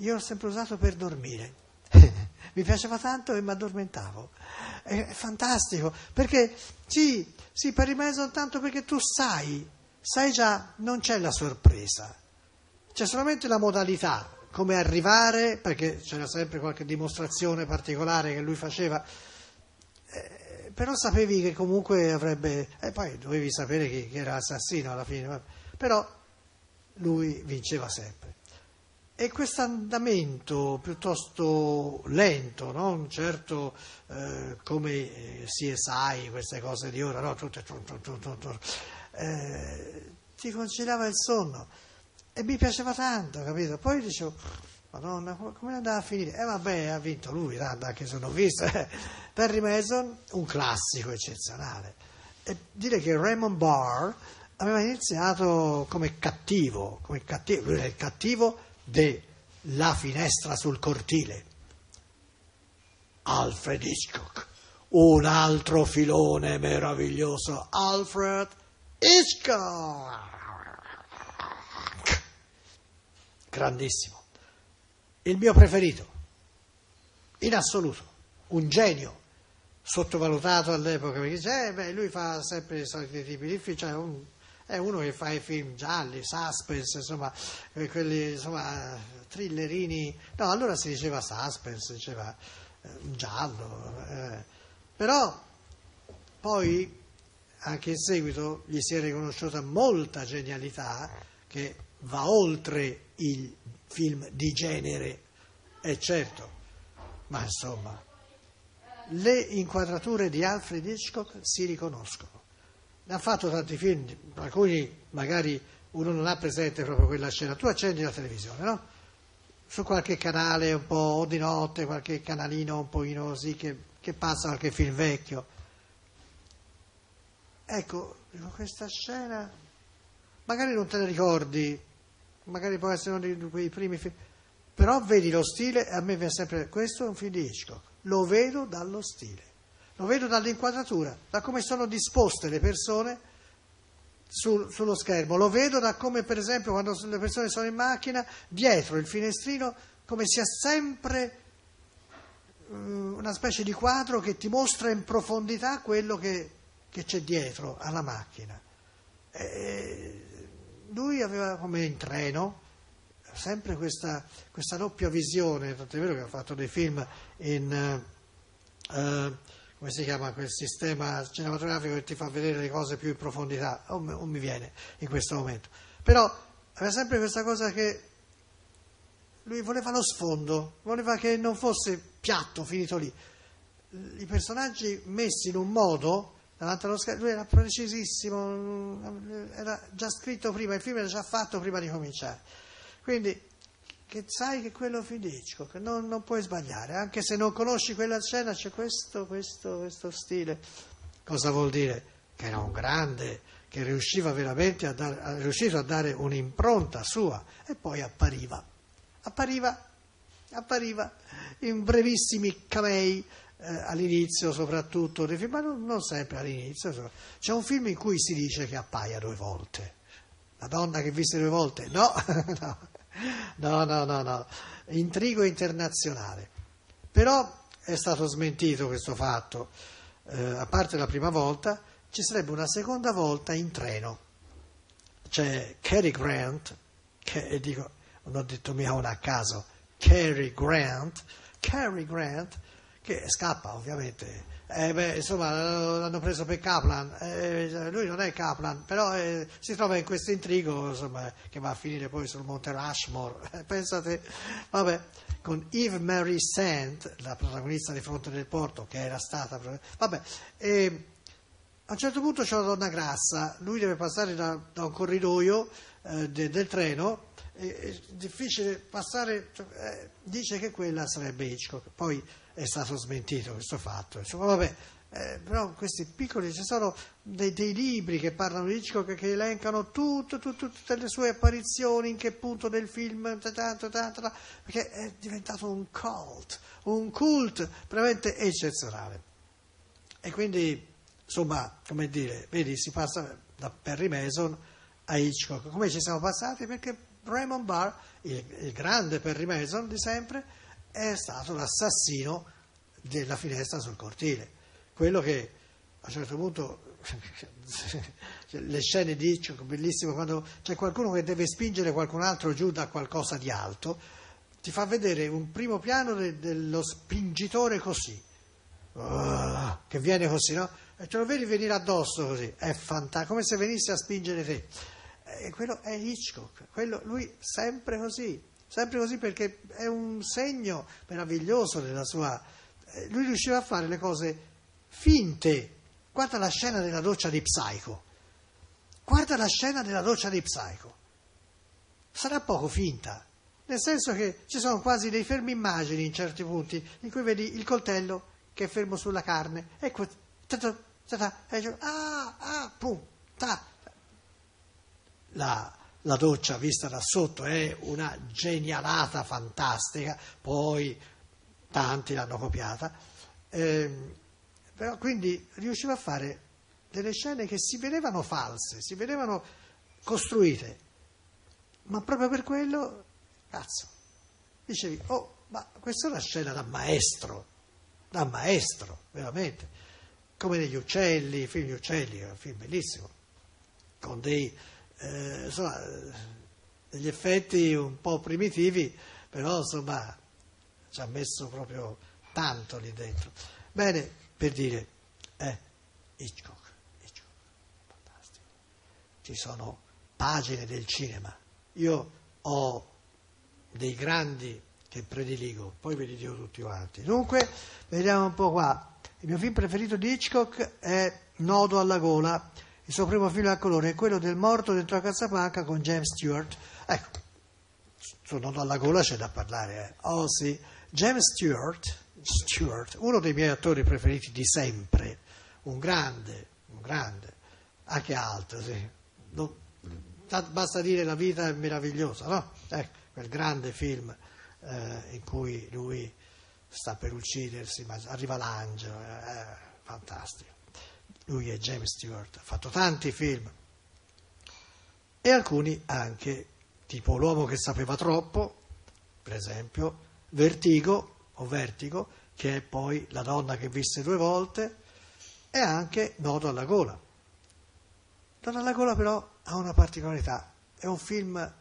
io l'ho sempre usato per dormire. Mi piaceva tanto e mi addormentavo. È, è fantastico, perché sì, sì, Perry Mason tanto perché tu sai, sai già, non c'è la sorpresa, c'è solamente la modalità, come arrivare, perché c'era sempre qualche dimostrazione particolare che lui faceva, eh, però sapevi che comunque avrebbe, e poi dovevi sapere chi, chi era l'assassino alla fine, però lui vinceva sempre. E questo andamento piuttosto lento, non certo eh, come C S I, queste cose di ora, no? Tutte, tru, tru, tru, tru, tru, eh, ti conciliava il sonno e mi piaceva tanto, capito? Poi dicevo, Madonna, come andava a finire? E eh, vabbè, ha vinto lui, anche se non ho visto. Perry Mason, un classico eccezionale. E dire che Raymond Barr aveva iniziato come cattivo, come cattivo, lui era il cattivo de La finestra sul cortile, Alfred Hitchcock, un altro filone meraviglioso, Alfred Hitchcock, grandissimo, il mio preferito in assoluto, un genio sottovalutato all'epoca, perché dice, eh, beh, lui fa sempre i soliti tipi di film, cioè un è uno che fa i film gialli, suspense, insomma, quelli, insomma, thrillerini. No, allora si diceva suspense, si diceva eh, giallo. Eh. Però poi, anche in seguito, gli si è riconosciuta molta genialità che va oltre il film di genere, è certo. Ma insomma, le inquadrature di Alfred Hitchcock si riconoscono. Ne ha fatto tanti film, alcuni magari uno non ha presente proprio quella scena. Tu accendi la televisione, no? Su qualche canale un po' o di notte, qualche canalino un pochino così che, che passa qualche film vecchio. Ecco, questa scena, magari non te ne ricordi, magari può essere uno di quei primi film, però vedi lo stile e a me viene sempre, questo è un film di Hitchcock, lo vedo dallo stile. Lo vedo dall'inquadratura, da come sono disposte le persone sul, sullo schermo, lo vedo da come per esempio quando le persone sono in macchina, dietro il finestrino, come sia sempre um, una specie di quadro che ti mostra in profondità quello che, che c'è dietro alla macchina. E lui aveva come in treno sempre questa, questa doppia visione, tant'è vero che ha fatto dei film in... Uh, uh, come si chiama quel sistema cinematografico che ti fa vedere le cose più in profondità, o non mi viene in questo momento. Però aveva sempre questa cosa che lui voleva lo sfondo, voleva che non fosse piatto, finito lì. I personaggi messi in un modo davanti allo schermo, lui era precisissimo, era già scritto prima, il film era già fatto prima di cominciare. Quindi che sai che quello finisco, che non, non puoi sbagliare, anche se non conosci quella scena c'è questo, questo, questo stile. Cosa vuol dire? Che era un grande, che riusciva veramente a dare, ha riuscito a dare un'impronta sua e poi appariva, appariva, appariva in brevissimi camei eh, all'inizio soprattutto dei film, ma non, non sempre all'inizio. C'è un film in cui si dice che appaia due volte, la donna che visse due volte, no, no. No, no, no, no, intrigo internazionale. Però è stato smentito questo fatto, eh, a parte la prima volta, ci sarebbe una seconda volta in treno. C'è Cary Grant, che, e dico, non ho detto mica una a caso, Cary Grant, Cary Grant, che scappa ovviamente. Eh beh, insomma, l'hanno preso per Kaplan, eh, lui non è Kaplan, però eh, si trova in questo intrigo, insomma, che va a finire poi sul Monte Rushmore, eh, pensate, vabbè, con Eve Marie Saint, la protagonista di Fronte del Porto, che era stata, vabbè, e a un certo punto c'è una donna grassa, lui deve passare da, da un corridoio eh, de, del treno, e, è difficile passare, eh, dice che quella sarebbe Hitchcock, poi è stato smentito questo fatto, insomma, vabbè, eh, però questi piccoli, ci sono dei, dei libri che parlano di Hitchcock che elencano tutto, tutto, tutte le sue apparizioni, in che punto del film, tanto, tanto, perché è diventato un cult, un cult veramente eccezionale. E quindi, insomma, come dire, vedi, si passa da Perry Mason a Hitchcock. Come ci siamo passati? Perché Raymond Barr, il, il grande Perry Mason di sempre, è stato l'assassino della finestra sul cortile, quello che a un certo punto le scene di Hitchcock, bellissimo, quando c'è qualcuno che deve spingere qualcun altro giù da qualcosa di alto, ti fa vedere un primo piano de, dello spingitore così, uh, che viene così, no? E te lo vedi venire addosso così, è fantastico, come se venisse a spingere te. E quello è Hitchcock, quello, lui sempre così, sempre così, perché è un segno meraviglioso della sua... Lui riusciva a fare le cose finte. Guarda la scena della doccia di Psycho, guarda la scena della doccia di Psycho, sarà poco finta, nel senso che ci sono quasi dei fermi immagini in certi punti, in cui vedi il coltello che è fermo sulla carne, ecco, ta ta, ta ta, e ah, ah, pum, ta. La, la doccia vista da sotto è una genialata fantastica, poi tanti l'hanno copiata, eh, però quindi riusciva a fare delle scene che si vedevano false, si vedevano costruite, ma proprio per quello, cazzo, dicevi, oh, ma questa è una scena da maestro, da maestro, veramente, come negli uccelli, film Gli uccelli, è un film bellissimo, con dei, eh, insomma, degli effetti un po' primitivi, però insomma ci ha messo proprio tanto lì dentro. Bene, per dire, eh, Hitchcock, Hitchcock, fantastico. Ci sono pagine del cinema. Io ho dei grandi che prediligo, poi ve li dico tutti quanti. Dunque, vediamo un po' qua. Il mio film preferito di Hitchcock è Nodo alla gola. Il suo primo film a colore è quello del morto dentro la cassapanca con James Stewart. Ecco, su Nodo alla gola c'è da parlare. Eh. Oh sì, James Stewart... Stewart, uno dei miei attori preferiti di sempre, un grande, un grande, anche altro, sì. Non, basta dire La vita è meravigliosa, no? Ecco, quel grande film eh, in cui lui sta per uccidersi, ma arriva l'angelo, è fantastico. Lui è James Stewart, ha fatto tanti film e alcuni anche, tipo L'uomo che sapeva troppo, per esempio, Vertigo, o Vertigo, che è poi La donna che visse due volte, e anche Nodo alla gola. Nodo alla gola però ha una particolarità, è un film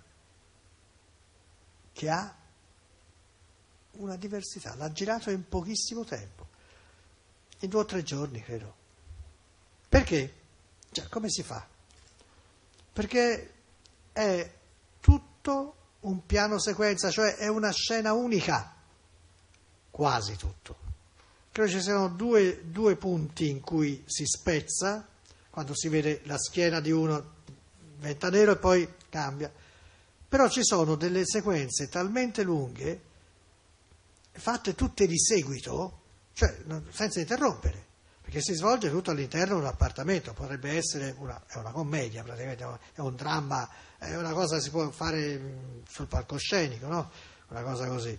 che ha una diversità, l'ha girato in pochissimo tempo, in due o tre giorni credo. Perché? Cioè, come si fa? Perché è tutto un piano sequenza, cioè è una scena unica. Quasi tutto. Credo ci siano due, due punti in cui si spezza, quando si vede la schiena di uno diventa nero e poi cambia. Però ci sono delle sequenze talmente lunghe, fatte tutte di seguito, cioè senza interrompere, perché si svolge tutto all'interno di un appartamento, potrebbe essere una, è una commedia praticamente, è un dramma, è una cosa che si può fare sul palcoscenico, no? Una cosa così.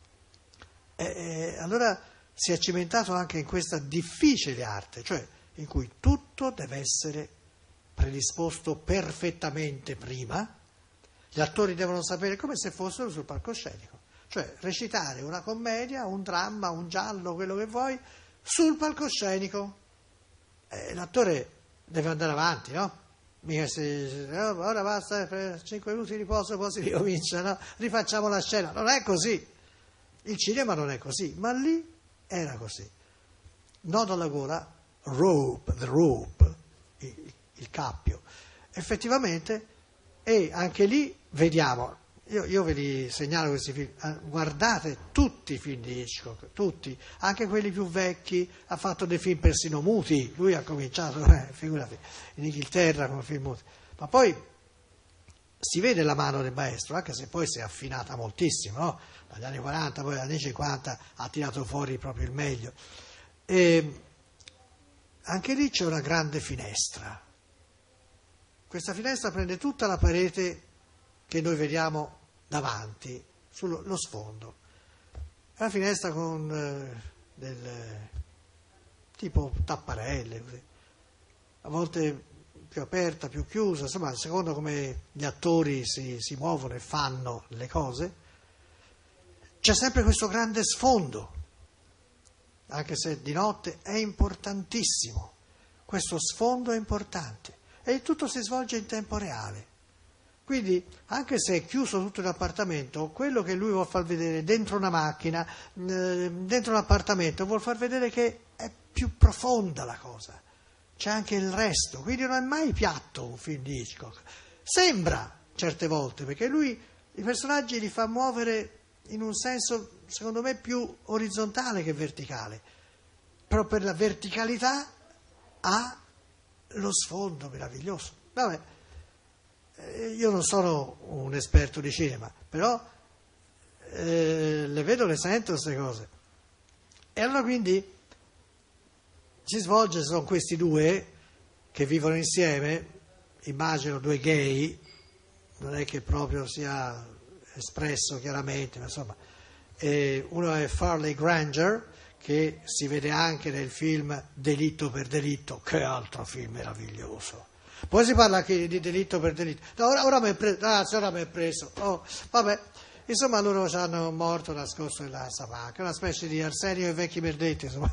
E allora si è cimentato anche in questa difficile arte, cioè in cui tutto deve essere predisposto perfettamente prima, gli attori devono sapere come se fossero sul palcoscenico, cioè recitare una commedia, un dramma, un giallo, quello che vuoi, sul palcoscenico. E l'attore deve andare avanti, no? Mica si, oh, ora basta, per cinque minuti di riposo, poi si ricomincia, no? Rifacciamo la scena, non è così. Il cinema non è così, ma lì era così. Nodo alla gola, rope, the rope, il, il cappio. Effettivamente, e anche lì vediamo, io, io ve li segnalo questi film, guardate tutti i film di Hitchcock, tutti, anche quelli più vecchi, ha fatto dei film persino muti, lui ha cominciato, eh, figurati, in Inghilterra come film muti, ma poi si vede la mano del maestro, anche se poi si è affinata moltissimo, no? Dagli anni quaranta, poi agli anni cinquanta ha tirato fuori proprio il meglio. E anche lì c'è una grande finestra. Questa finestra prende tutta la parete che noi vediamo davanti, sullo sfondo. È una finestra con eh, del tipo tapparelle, così. A volte più aperta, più chiusa, insomma, secondo come gli attori si, si muovono e fanno le cose, c'è sempre questo grande sfondo, anche se di notte è importantissimo, questo sfondo è importante e tutto si svolge in tempo reale. Quindi, anche se è chiuso tutto l'appartamento, quello che lui vuol far vedere dentro una macchina, eh, dentro un appartamento, vuol far vedere che è più profonda la cosa. C'è anche il resto, quindi non è mai piatto un film di Hitchcock. Sembra certe volte, perché lui i personaggi li fa muovere in un senso, secondo me, più orizzontale che verticale. Però per la verticalità ha lo sfondo meraviglioso. Vabbè. Io non sono un esperto di cinema, però eh, le vedo, le sento queste cose. E allora quindi si svolge, sono questi due che vivono insieme, immagino due gay, non è che proprio sia espresso chiaramente, ma insomma, eh, uno è Farley Granger, che si vede anche nel film Delitto per delitto, che altro film meraviglioso. Poi si parla anche di delitto per delitto. No, ora, ora mi è preso, ah, ora mi è preso. Oh, vabbè, insomma loro ci hanno un morto nascosto nella sapacca, una specie di Arsenio e vecchi merdetti, insomma.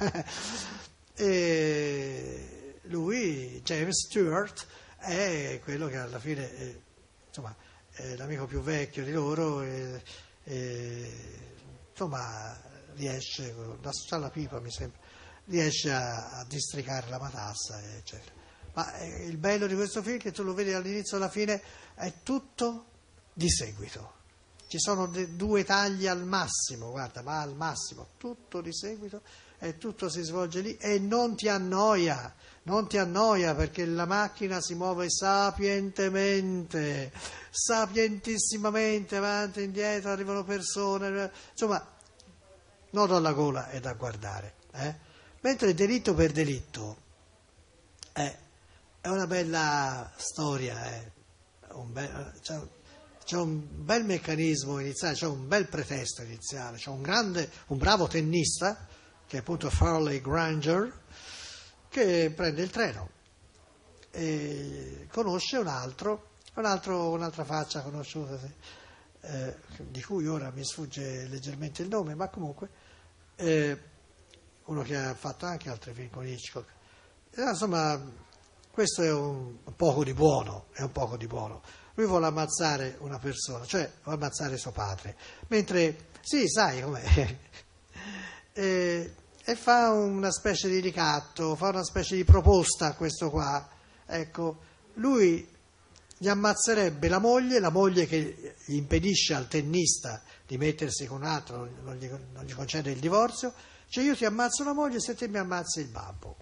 E lui, James Stewart, è quello che alla fine è, insomma, è l'amico più vecchio di loro e, e insomma riesce, c'ha la pipa mi sembra, riesce a, a districare la matassa, eccetera. Ma eh, il bello di questo film è che tu lo vedi dall'inizio alla fine, è tutto di seguito. Ci sono de- due tagli al massimo, guarda, ma al massimo, tutto di seguito e tutto si svolge lì e non ti annoia, non ti annoia perché la macchina si muove sapientemente, sapientissimamente, avanti e indietro, arrivano persone, insomma, nodo alla gola è da guardare. Eh? Mentre Delitto per delitto è, è una bella storia, eh? un bel, c'è, c'è un bel meccanismo iniziale, c'è un bel pretesto iniziale, c'è un grande, un bravo tennista, che è appunto Farley Granger, che prende il treno e conosce un altro, un altro un'altra faccia conosciuta, eh, di cui ora mi sfugge leggermente il nome, ma comunque eh, uno che ha fatto anche altri film con Hitchcock. E, insomma, questo è un, un poco di buono, è un poco di buono. Lui vuole ammazzare una persona, cioè vuole ammazzare suo padre, mentre, sì, sai com'è, e, e fa una specie di ricatto, fa una specie di proposta a questo qua. Ecco, lui gli ammazzerebbe la moglie, la moglie che gli impedisce al tennista di mettersi con un altro, non gli, non gli concede il divorzio, cioè io ti ammazzo la moglie se te mi ammazzi il babbo.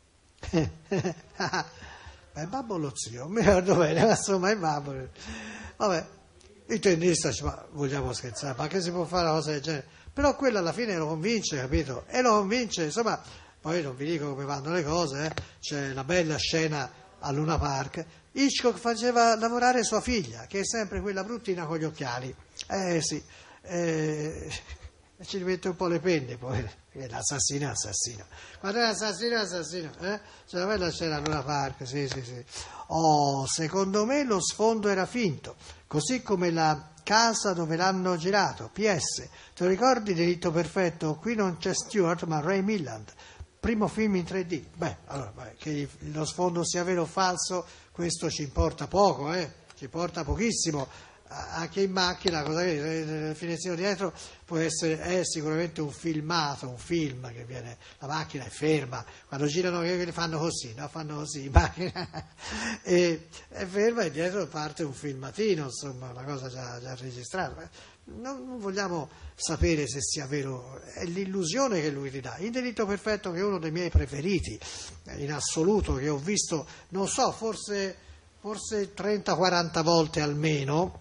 Ma il babbo o lo zio? Non mi ricordo bene, ma insomma il babbo. Vabbè, il tennista dice, ma vogliamo scherzare, ma che si può fare una cosa del genere? Però quello alla fine lo convince, capito? E lo convince, insomma, poi non vi dico come vanno le cose, eh? C'è la bella scena a Luna Park. Hitchcock faceva lavorare sua figlia, che è sempre quella bruttina con gli occhiali. Eh sì, eh, ci mette un po' le penne poi, perché l'assassino è assassino. Quando è l'assassino è assassino, eh? C'è una bella scena a Luna Park, sì, sì, sì. Oh, secondo me lo sfondo era finto, così come la casa dove l'hanno girato. P S, te lo ricordi Delitto Perfetto? Qui non c'è Stewart ma Ray Milland, primo film in tre D. Beh, allora, beh, che lo sfondo sia vero o falso, questo ci importa poco, eh? Ci importa pochissimo. Anche in macchina, cosa che nel finestrino dietro può essere, è sicuramente un filmato, un film che viene, la macchina è ferma, quando girano che fanno così, no? Fanno così in macchina e è ferma e dietro parte un filmatino, insomma, una cosa già, già registrata. Non, non vogliamo sapere se sia vero, è l'illusione che lui ti dà. In Delitto Perfetto, che è uno dei miei preferiti in assoluto, che ho visto, non so, forse, forse trenta quaranta volte almeno,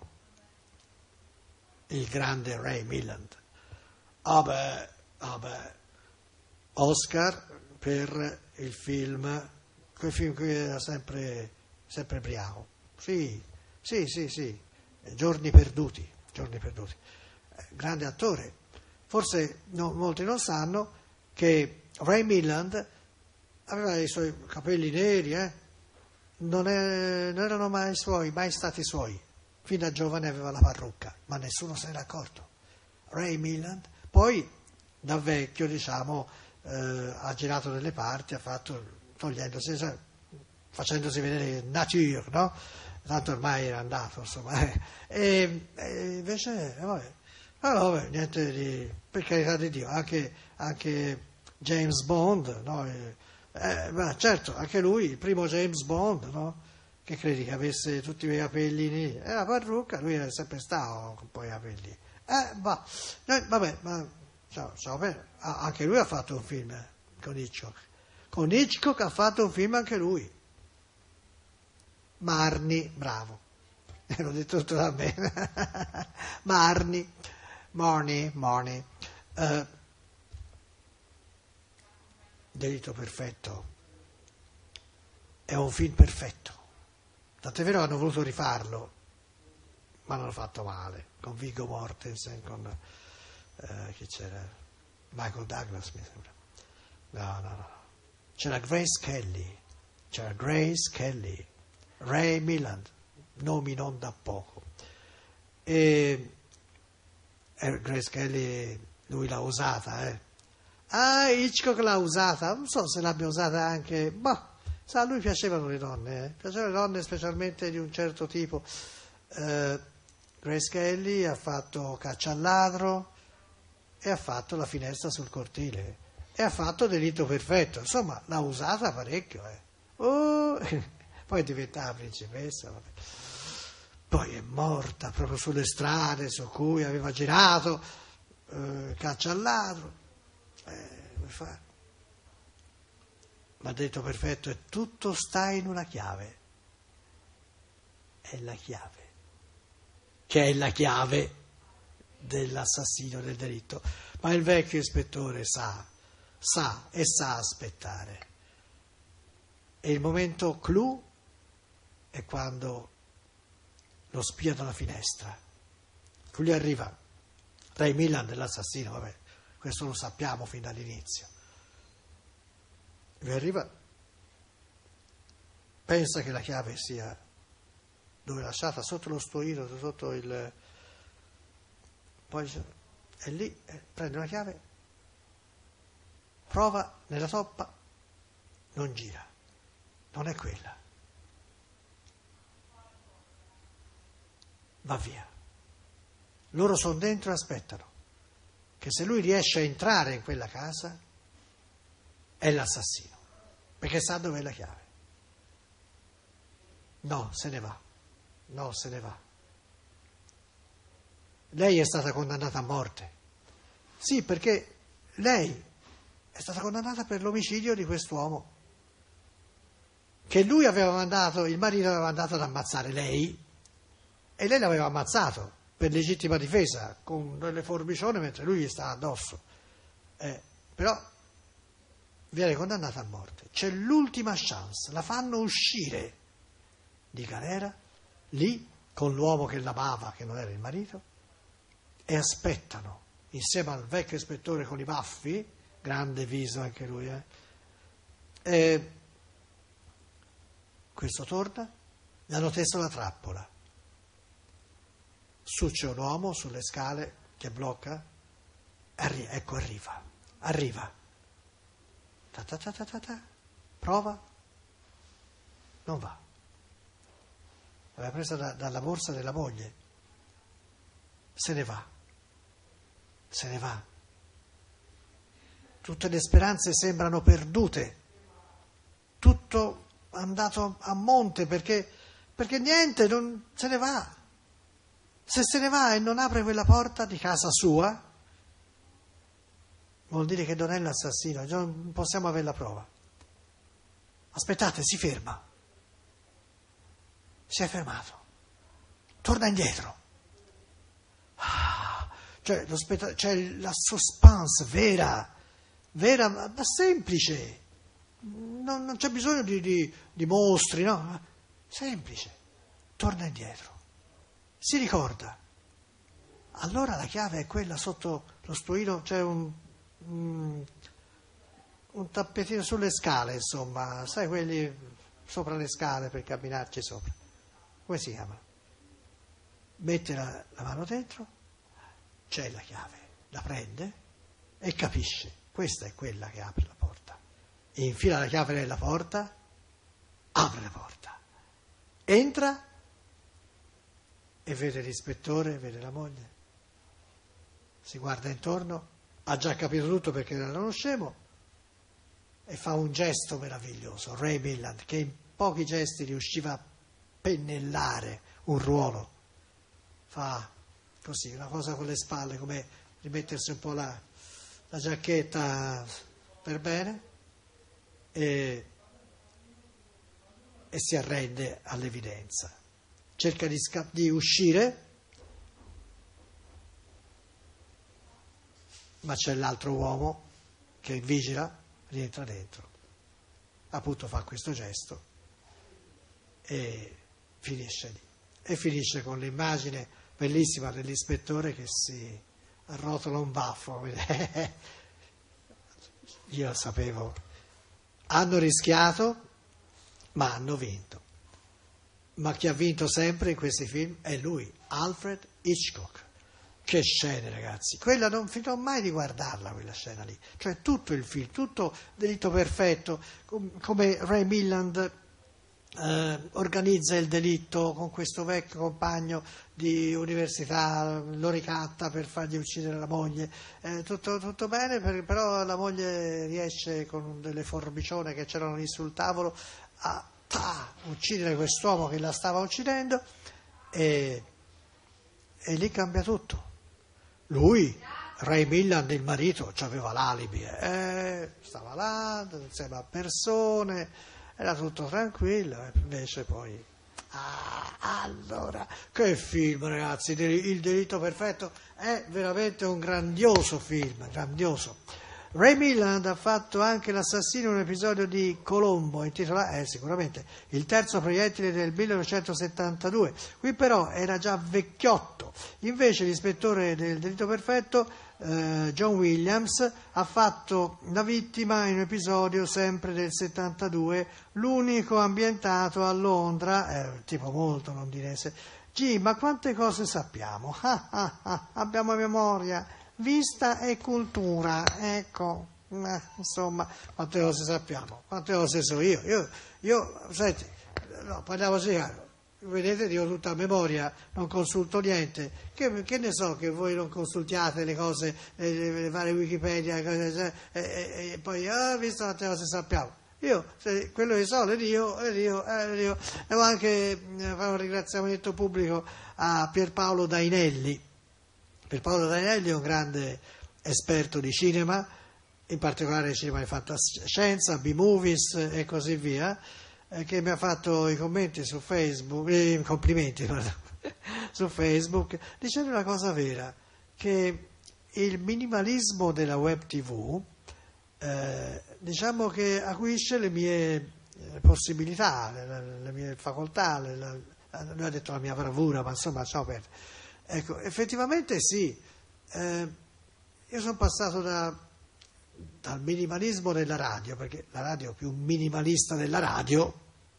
il grande Ray Milland. Ah beh, ah beh, Oscar per il film, quel film qui era sempre, sempre briaco. Sì, sì, sì, sì, Giorni perduti, Giorni perduti. Grande attore. Forse no, molti non sanno che Ray Milland aveva i suoi capelli neri, eh? non, è, non erano mai suoi, mai stati suoi. Fin da giovane aveva la parrucca, ma nessuno se n'era accorto. Ray Milland, poi da vecchio, diciamo, eh, ha girato delle parti, ha fatto, togliendosi, cioè, facendosi vedere nature, no? Tanto ormai era andato, insomma. Eh. E, e invece, eh, vabbè, ma vabbè, niente di, per carità di Dio, anche, anche James Bond, no? Eh, eh, ma certo, anche lui, il primo James Bond, no? Che credi che avesse tutti i capelli lì? È la parrucca, lui era sempre stato con poi i capelli. Eh, va, eh, vabbè, ma ciao, ciao, bene. Ah, anche lui ha fatto un film eh, con Hitchcock. Con Hitchcock ha fatto un film anche lui. Marnie, bravo, l'ho detto tutto da me. Marnie, Marnie, Marnie. Uh, Delitto perfetto. È un film perfetto. Tant'è vero che hanno voluto rifarlo, ma non hanno fatto male. Con Viggo Mortensen, con uh, chi c'era? Michael Douglas, mi sembra. No, no, no. C'era Grace Kelly. C'era Grace Kelly. Ray Milland, nomi non da poco. E, e Grace Kelly, lui l'ha usata, eh. Ah, Hitchcock l'ha usata, non so se l'abbia usata anche, ma sa, a lui piacevano le donne, eh. Piacevano le donne specialmente di un certo tipo. Eh, Grace Kelly ha fatto Caccia al ladro e ha fatto La finestra sul cortile e ha fatto Delitto perfetto, insomma l'ha usata parecchio, eh. Oh! Poi è diventata principessa, vabbè. Poi è morta proprio sulle strade su cui aveva girato, eh, Caccia al ladro, eh, come fare? Ma detto perfetto, è tutto sta in una chiave, è la chiave, che è la chiave dell'assassino, del delitto. Ma il vecchio ispettore sa, sa e sa aspettare. E il momento clou è quando lo spia dalla finestra. Lui arriva, Ray Milland è l'assassino, vabbè, questo lo sappiamo fin dall'inizio. Lui arriva, pensa che la chiave sia dove lasciata, sotto lo stoino, sotto il... Poi è lì, prende una chiave, prova nella toppa, non gira, non è quella. Va via. Loro sono dentro e aspettano che se lui riesce a entrare in quella casa è l'assassino, perché sa dov'è la chiave. No, se ne va. No, se ne va. Lei è stata condannata a morte. Sì, perché lei è stata condannata per l'omicidio di quest'uomo che lui aveva mandato, il marito aveva mandato ad ammazzare lei. E lei l'aveva ammazzato per legittima difesa, con delle forbicione mentre lui gli stava addosso. Eh, però viene condannata a morte. C'è l'ultima chance, la fanno uscire di galera, lì, con l'uomo che l'amava, che non era il marito, e aspettano, insieme al vecchio ispettore con i baffi, grande viso anche lui, eh, e questo torna, gli hanno teso la trappola. Su c'è un uomo sulle scale che blocca, Arri- ecco arriva, arriva, ta ta ta ta ta ta. Prova, non va, l'aveva presa da, dalla borsa della moglie, se ne va, se ne va, tutte le speranze sembrano perdute, tutto andato a monte perché, perché niente, non se ne va. Se se ne va e non apre quella porta di casa sua, vuol dire che non è l'assassino, non possiamo avere la prova. Aspettate, si ferma. Si è fermato. Torna indietro. Ah, cioè, lo spetta- c'è la suspense vera, vera, ma ma semplice. Non, non c'è bisogno di, di, di mostri, no? Semplice. Torna indietro. Si ricorda. Allora la chiave è quella sotto lo stuoino, c'è un, un, un tappetino sulle scale, insomma, sai quelli sopra le scale per camminarci sopra. Come si chiamano? Mette la, la mano dentro, c'è la chiave, la prende e capisce, questa è quella che apre la porta. E infila la chiave nella porta, apre la porta, entra e vede l'ispettore, vede la moglie, si guarda intorno, ha già capito tutto perché era uno scemo e fa un gesto meraviglioso. Ray Milland, che in pochi gesti riusciva a pennellare un ruolo, fa così, una cosa con le spalle, come rimettersi un po' la, la giacchetta per bene e, e si arrende all'evidenza. Cerca di, sca- di uscire, ma c'è l'altro uomo che vigila, rientra dentro, appunto fa questo gesto e finisce lì. E finisce con l'immagine bellissima dell'ispettore che si arrotola un baffo. Io sapevo, hanno rischiato, ma hanno vinto. Ma chi ha vinto sempre in questi film è lui, Alfred Hitchcock. Che scene, ragazzi, quella non finirò mai di guardarla, quella scena lì, cioè tutto il film, tutto Delitto Perfetto, come Ray Milland eh, organizza il delitto con questo vecchio compagno di università, lo ricatta per fargli uccidere la moglie, eh, tutto, tutto bene, per, però la moglie riesce con delle forbicione che c'erano lì sul tavolo a ta, uccidere quest'uomo che la stava uccidendo e, e lì cambia tutto. Lui, Ray Milland, il marito, aveva l'alibi, eh, stava là insieme a persone, era tutto tranquillo, e invece poi, ah, allora, che film, ragazzi, Il Delitto Perfetto è veramente un grandioso film, grandioso. Ray Milland ha fatto anche L'assassino, un episodio di Colombo, intitolato, eh, sicuramente, Il terzo proiettile del millenovecentosettantadue. Qui però era già vecchiotto. Invece l'ispettore del Delitto Perfetto, eh, John Williams, ha fatto La vittima in un episodio sempre del settantadue, l'unico ambientato a Londra, eh, tipo molto londinese. Gì, ma quante cose sappiamo? Ah, ah, ah, abbiamo memoria, vista e cultura, ecco, eh, insomma, quante cose sappiamo, quante cose so io, io, io senti, no, parliamo chiaro, vedete, dico tutta a memoria, non consulto niente, che, che ne so che voi non consultiate le cose, le, le varie Wikipedia, cose, e, e, e poi, ah, visto quante cose sappiamo. Io, se, quello che so, le dico, le dico, eh, le dico. Devo anche eh, fare un ringraziamento pubblico a Pierpaolo Dainelli. Pierpaolo Dainelli è un grande esperto di cinema, in particolare cinema di fantascienza, B-movies e così via, eh, che mi ha fatto i commenti su Facebook, eh, i complimenti pardon, su Facebook, dicendo una cosa vera, che il minimalismo della web tivù Eh, diciamo che acuisce le mie possibilità, le, le mie facoltà, le, le, lui ha detto la mia bravura, ma insomma ciao per... Ecco, effettivamente sì, eh, io sono passato da, dal minimalismo della radio, perché la radio più minimalista della radio,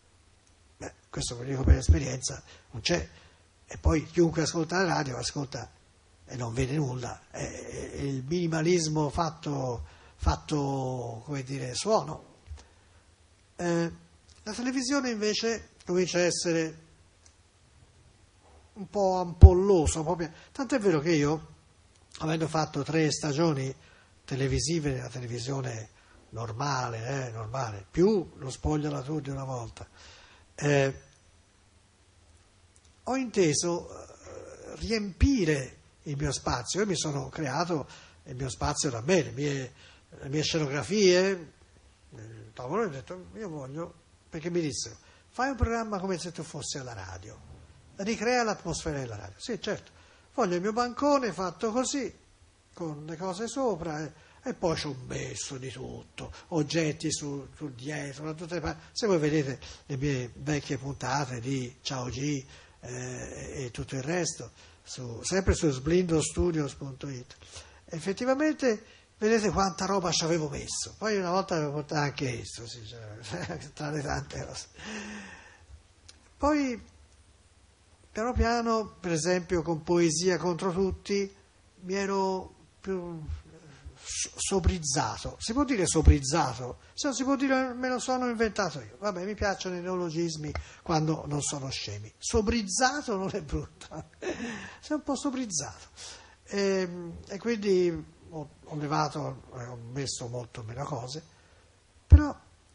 beh, questo ve lo dico per esperienza, non c'è, e poi chiunque ascolta la radio ascolta e non vede nulla, è, è il minimalismo fatto... fatto, come dire, suono. Eh, la televisione invece comincia a essere un po' ampollosa, proprio. Tant'è vero che io, avendo fatto tre stagioni televisive nella televisione normale, eh, normale, più lo Spoglio alla Tour di una volta, eh, ho inteso eh, riempire il mio spazio. Io mi sono creato il mio spazio da me, le mie le mie scenografie, il tavolo, ho detto, io voglio, perché mi dissero, fai un programma come se tu fossi alla radio, ricrea l'atmosfera della radio. Sì, certo, voglio il mio bancone fatto così, con le cose sopra, e, e poi ci ho messo di tutto, oggetti su, su dietro, da tutte le parti. Se voi vedete le mie vecchie puntate di Ciao G eh, e tutto il resto, su, sempre su sblindostudios punto it, effettivamente vedete quanta roba ci avevo messo. Poi una volta avevo portato anche esso, sì, cioè, tra le tante cose. Poi, piano piano, per esempio con Poesia contro tutti, mi ero più sobrizzato. Si può dire sobrizzato? Se non si può dire, me lo sono inventato io. Vabbè, mi piacciono i neologismi quando non sono scemi. Sobrizzato non è brutto, sei un po' sobrizzato. E, e quindi ho, ho levato, ho messo molto meno cose, però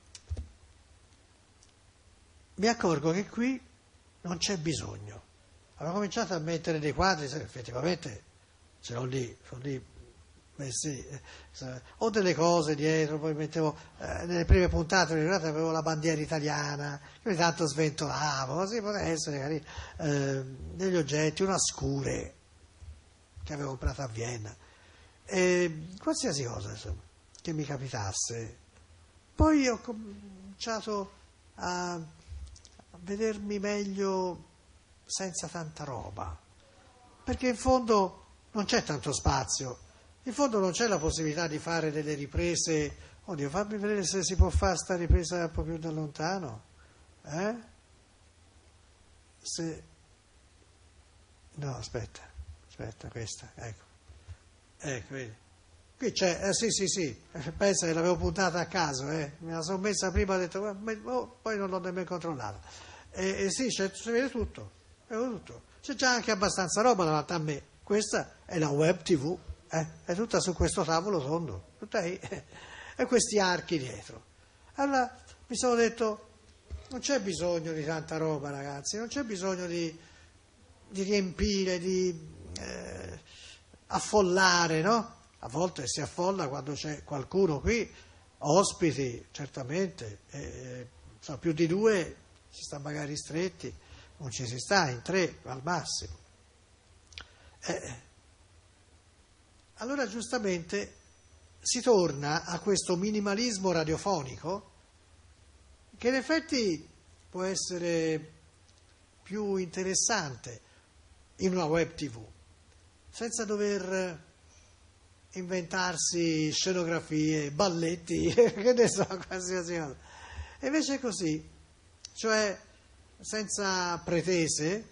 mi accorgo che qui non c'è bisogno. Avevo cominciato a mettere dei quadri, effettivamente ce l'ho lì, sono lì messi, eh, ho delle cose dietro, poi mettevo, eh, nelle prime puntate, ricordate, avevo la bandiera italiana, che ogni tanto sventolavo, così poteva essere carino, eh, degli oggetti, una scure che avevo comprato a Vienna, e qualsiasi cosa, insomma, che mi capitasse. Poi ho cominciato a vedermi meglio senza tanta roba, perché in fondo non c'è tanto spazio, in fondo non c'è la possibilità di fare delle riprese. Oddio, fammi vedere se si può fare sta ripresa un po' più da lontano, eh? Se... no, aspetta, aspetta, questa, ecco, ecco, vedi. Qui c'è, eh, sì, sì, sì, pensa che l'avevo puntata a caso, eh. Me la sono messa prima, ho detto, oh, poi non l'ho nemmeno controllata. E, e sì, c'è, si vede tutto, vede tutto. C'è già anche abbastanza roba davanti a me. Questa è la web tivù, eh. È tutta su questo tavolo tondo, tutta lì, e questi archi dietro. Allora mi sono detto, non c'è bisogno di tanta roba, ragazzi, non c'è bisogno di, di riempire, di eh, affollare, no? A volte si affolla quando c'è qualcuno qui, ospiti, certamente, eh, so, più di due si sta magari stretti, non ci si sta, in tre al massimo. Eh, allora giustamente si torna a questo minimalismo radiofonico che in effetti può essere più interessante in una web tivù, senza dover inventarsi scenografie, balletti, che ne so, qualsiasi cosa. E invece è così, cioè senza pretese.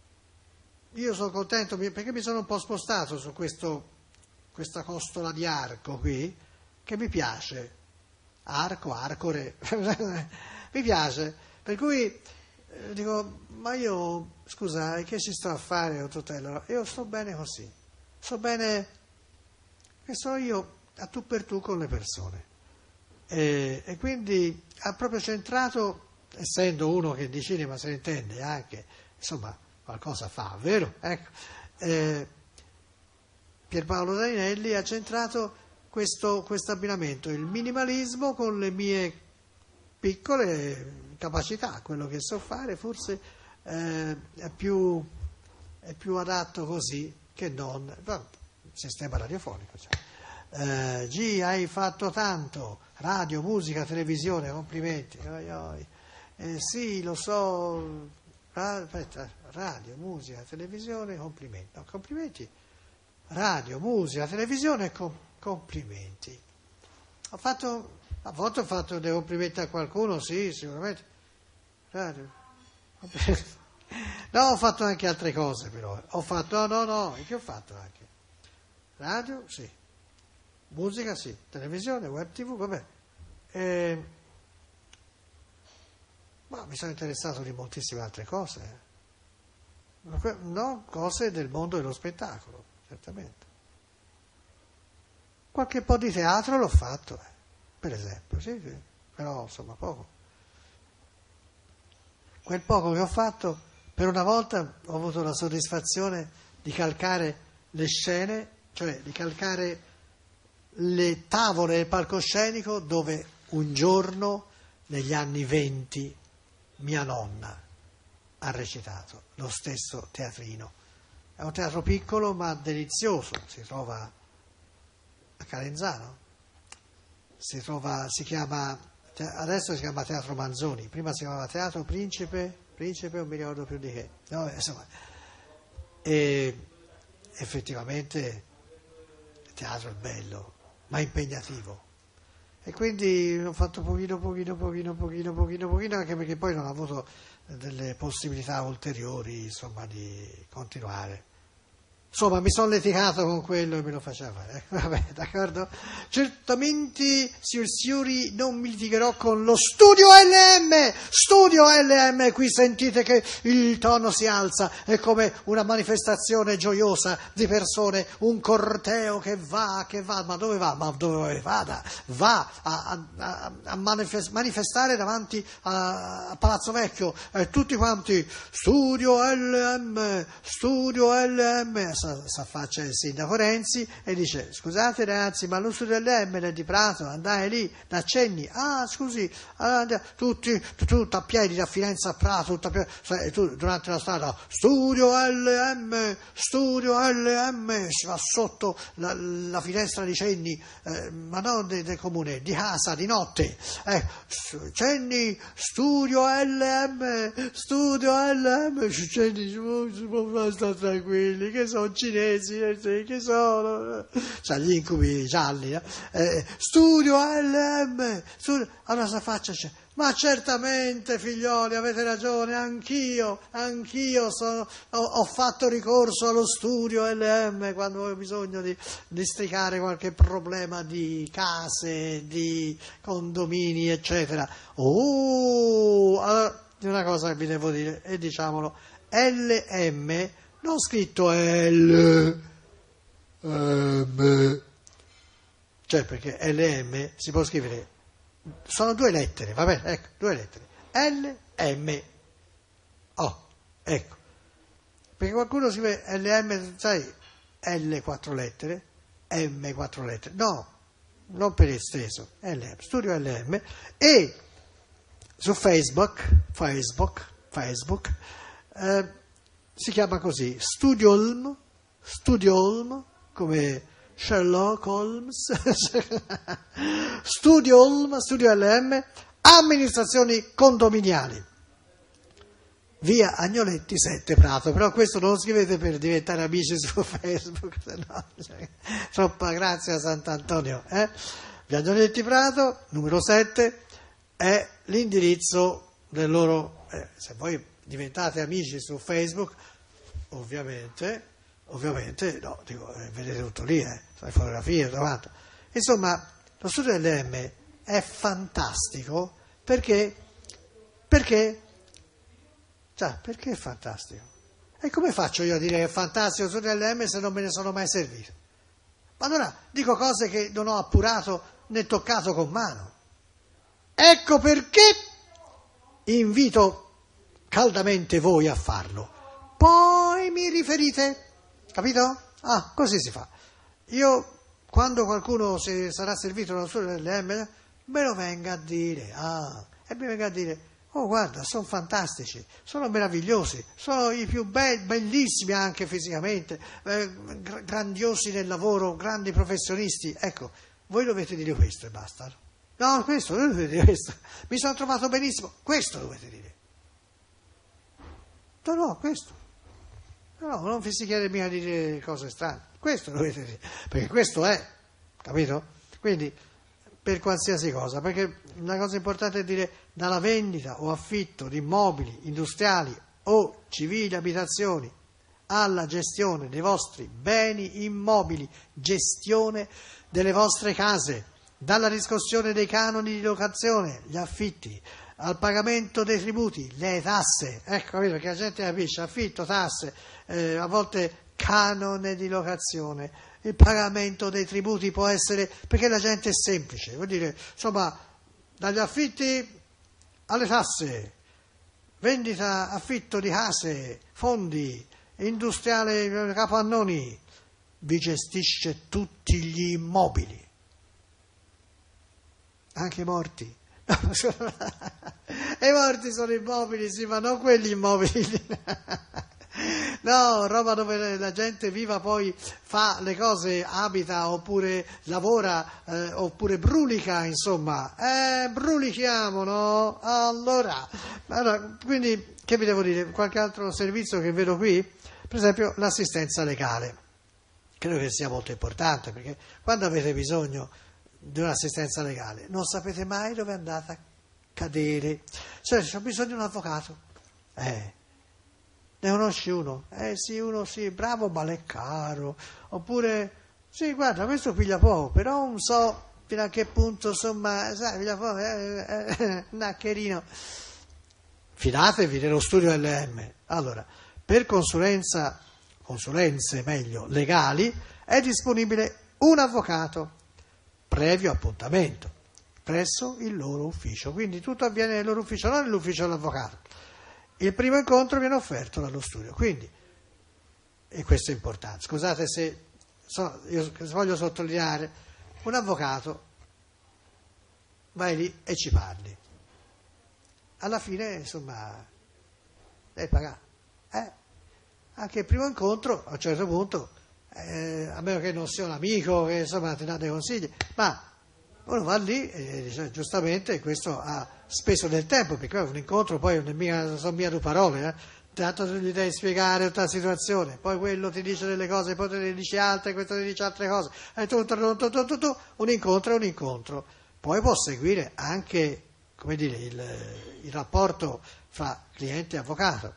Io sono contento perché mi sono un po' spostato su questo, questa costola di arco qui, che mi piace, arco, arcore, mi piace, per cui eh, dico, ma io, scusa, che ci sto a fare, Ototello? Io sto bene così, sto bene che sono io a tu per tu con le persone, e, e quindi ha proprio centrato, essendo uno che di cinema se ne intende anche, insomma qualcosa fa, vero? Ecco, eh, Pierpaolo Daninelli ha centrato questo, questo abbinamento, il minimalismo con le mie piccole capacità, quello che so fare forse eh, è, più, è più adatto così che non... sistema radiofonico, cioè. eh, G, hai fatto tanto, radio, musica, televisione, complimenti. Oi, oi. Eh, sì, lo so, ra- aspetta, radio, musica, televisione, complimenti. No, complimenti, radio, musica, televisione, com- complimenti. Ho fatto, a volte ho fatto dei complimenti a qualcuno, sì, sicuramente. Radio. No, ho fatto anche altre cose, però. Ho fatto, no, no, no, che ho fatto anche? Radio, sì, musica, sì, televisione, web tivù, vabbè. E... ma mi sono interessato di moltissime altre cose, no, cose del mondo dello spettacolo, certamente. Qualche po' di teatro l'ho fatto, eh, per esempio, sì, sì, però insomma poco. Quel poco che ho fatto, per una volta ho avuto la soddisfazione di calcare le scene, cioè di calcare le tavole del palcoscenico dove un giorno negli anni venti mia nonna ha recitato, lo stesso teatrino. È un teatro piccolo ma delizioso, si trova a Calenzano, si trova, si chiama, adesso si chiama Teatro Manzoni, prima si chiamava Teatro Principe, Principe non mi ricordo più di che, no, insomma, e effettivamente il teatro è bello, ma impegnativo. E quindi ho fatto pochino, pochino, pochino, pochino, pochino, pochino, anche perché poi non ho avuto delle possibilità ulteriori, insomma, di continuare. Insomma, mi sono litigato con quello e me lo faceva fare. Vabbè, d'accordo? Certamente, signor signori, non mi litigherò con lo Studio L M! Studio L M! Qui sentite che il tono si alza, è come una manifestazione gioiosa di persone, un corteo che va, che va, ma dove va? Ma dove vada? Va a, a, a manifestare davanti a, a Palazzo Vecchio, e tutti quanti, Studio L M! Studio L M! S'affaccia il sindaco Renzi e dice: scusate ragazzi, ma lo Studio L M è di Prato, andai lì da Cenni, ah scusi, allora, tutti, tutti a piedi da Firenze a Prato, tutta a piedi, tu, durante la strada, Studio L M, Studio L M, si va sotto la, la finestra di Cenni, eh, ma non del de comune, di casa, di notte, eh, Cenni, Studio L M, Studio L M, Cenni, si può stare tranquilli, che sono cinesi, che sono, cioè gli incubi gialli, eh? Eh, Studio L M, studio. Allora si affaccia, c'è, ma certamente figlioli, avete ragione, anch'io, anch'io sono, ho, ho fatto ricorso allo Studio L M quando ho bisogno di districare qualche problema di case, di condomini, eccetera. Oh, allora, una cosa che vi devo dire, e diciamolo, L M, non scritto L M, cioè perché L M si può scrivere, sono due lettere, va bene, ecco, due lettere, L M, oh, ecco, perché qualcuno scrive L M, sai, L quattro lettere, M quattro lettere, no, non per esteso, L M, Studio L M, e su Facebook, Facebook, Facebook, eh, si chiama così, Studio L M, Studio L M, come Sherlock Holmes, Studio L M, Studio L M, amministrazioni condominiali, via Agnoletti sette Prato, però questo non lo scrivete per diventare amici su Facebook, se no, cioè, troppa grazia Sant'Antonio, eh? Via Agnoletti Prato, numero sette, è l'indirizzo del loro, eh, se voi diventate amici su Facebook, ovviamente, ovviamente, no, dico, eh, vedete tutto lì, eh, le fotografie, davanti. Insomma, lo Studio L M è fantastico perché, perché, cioè, perché è fantastico? E come faccio io a dire che è fantastico lo Studio L M se non me ne sono mai servito? Ma allora dico cose che non ho appurato né toccato con mano. Ecco perché invito caldamente voi a farlo. Poi mi riferite, capito? Ah, così si fa. Io, quando qualcuno si sarà servito dallo Studio L M, me lo venga a dire, ah, e mi venga a dire, oh guarda, sono fantastici, sono meravigliosi, sono i più belli, bellissimi anche fisicamente, eh, grandiosi nel lavoro, grandi professionisti. Ecco, voi dovete dire questo e basta. No, questo, dovete dire questo. Mi sono trovato benissimo, questo dovete dire. No, no, questo. No, non vi si chiede mica di dire cose strane, questo dovete dire, perché questo è, capito? Quindi, per qualsiasi cosa, perché una cosa importante è dire dalla vendita o affitto di immobili industriali o civili abitazioni alla gestione dei vostri beni immobili, gestione delle vostre case, dalla riscossione dei canoni di locazione, gli affitti, al pagamento dei tributi, le tasse, ecco, capito, perché la gente capisce, affitto, tasse, eh, a volte canone di locazione, il pagamento dei tributi può essere, perché la gente è semplice, vuol dire, insomma, dagli affitti alle tasse, vendita, affitto di case, fondi, industriale capannoni, vi gestisce tutti gli immobili, anche i morti. E i morti sono immobili, sì, ma non quegli immobili. No, roba dove la gente viva, poi fa le cose, abita oppure lavora, eh, oppure brulica, insomma. Eh, brulichiamo, no? Allora, allora, quindi, che vi devo dire? Qualche altro servizio che vedo qui? Per esempio, l'assistenza legale. credo che sia molto importante, perché quando avete bisogno di un'assistenza legale non sapete mai dove andate a cadere. Cioè, ho bisogno di un avvocato. Eh, ne conosci uno? Eh sì, uno sì, bravo ma è caro. Oppure, sì, guarda, questo piglia poco, però non so fino a che punto, insomma, sai, piglia poco, eh, eh, naccherino. Fidatevi dello studio L M. Allora, per consulenza, consulenze meglio, legali, è disponibile un avvocato, previo appuntamento, presso il loro ufficio. Quindi tutto avviene nel loro ufficio, non nell'ufficio dell'avvocato. Il primo incontro viene offerto dallo studio. Quindi, e questo è importante, scusate se so, io voglio sottolineare, un avvocato vai lì e ci parli. Alla fine, insomma, devi pagare. Eh? Anche il primo incontro, a un certo punto, eh, a meno che non sia un amico che insomma ti dà dei consigli, ma uno va lì e dice, giustamente questo ha speso del tempo, perché un incontro poi non, è mica, non sono mica due parole, eh? Tanto gli devi spiegare tutta la situazione, poi quello ti dice delle cose, poi te ne dici altre, questo ti dice altre cose, e tu, tu, tu, tu, tu, tu, un incontro è un incontro. Poi può seguire anche, come dire, il, il rapporto fra cliente e avvocato,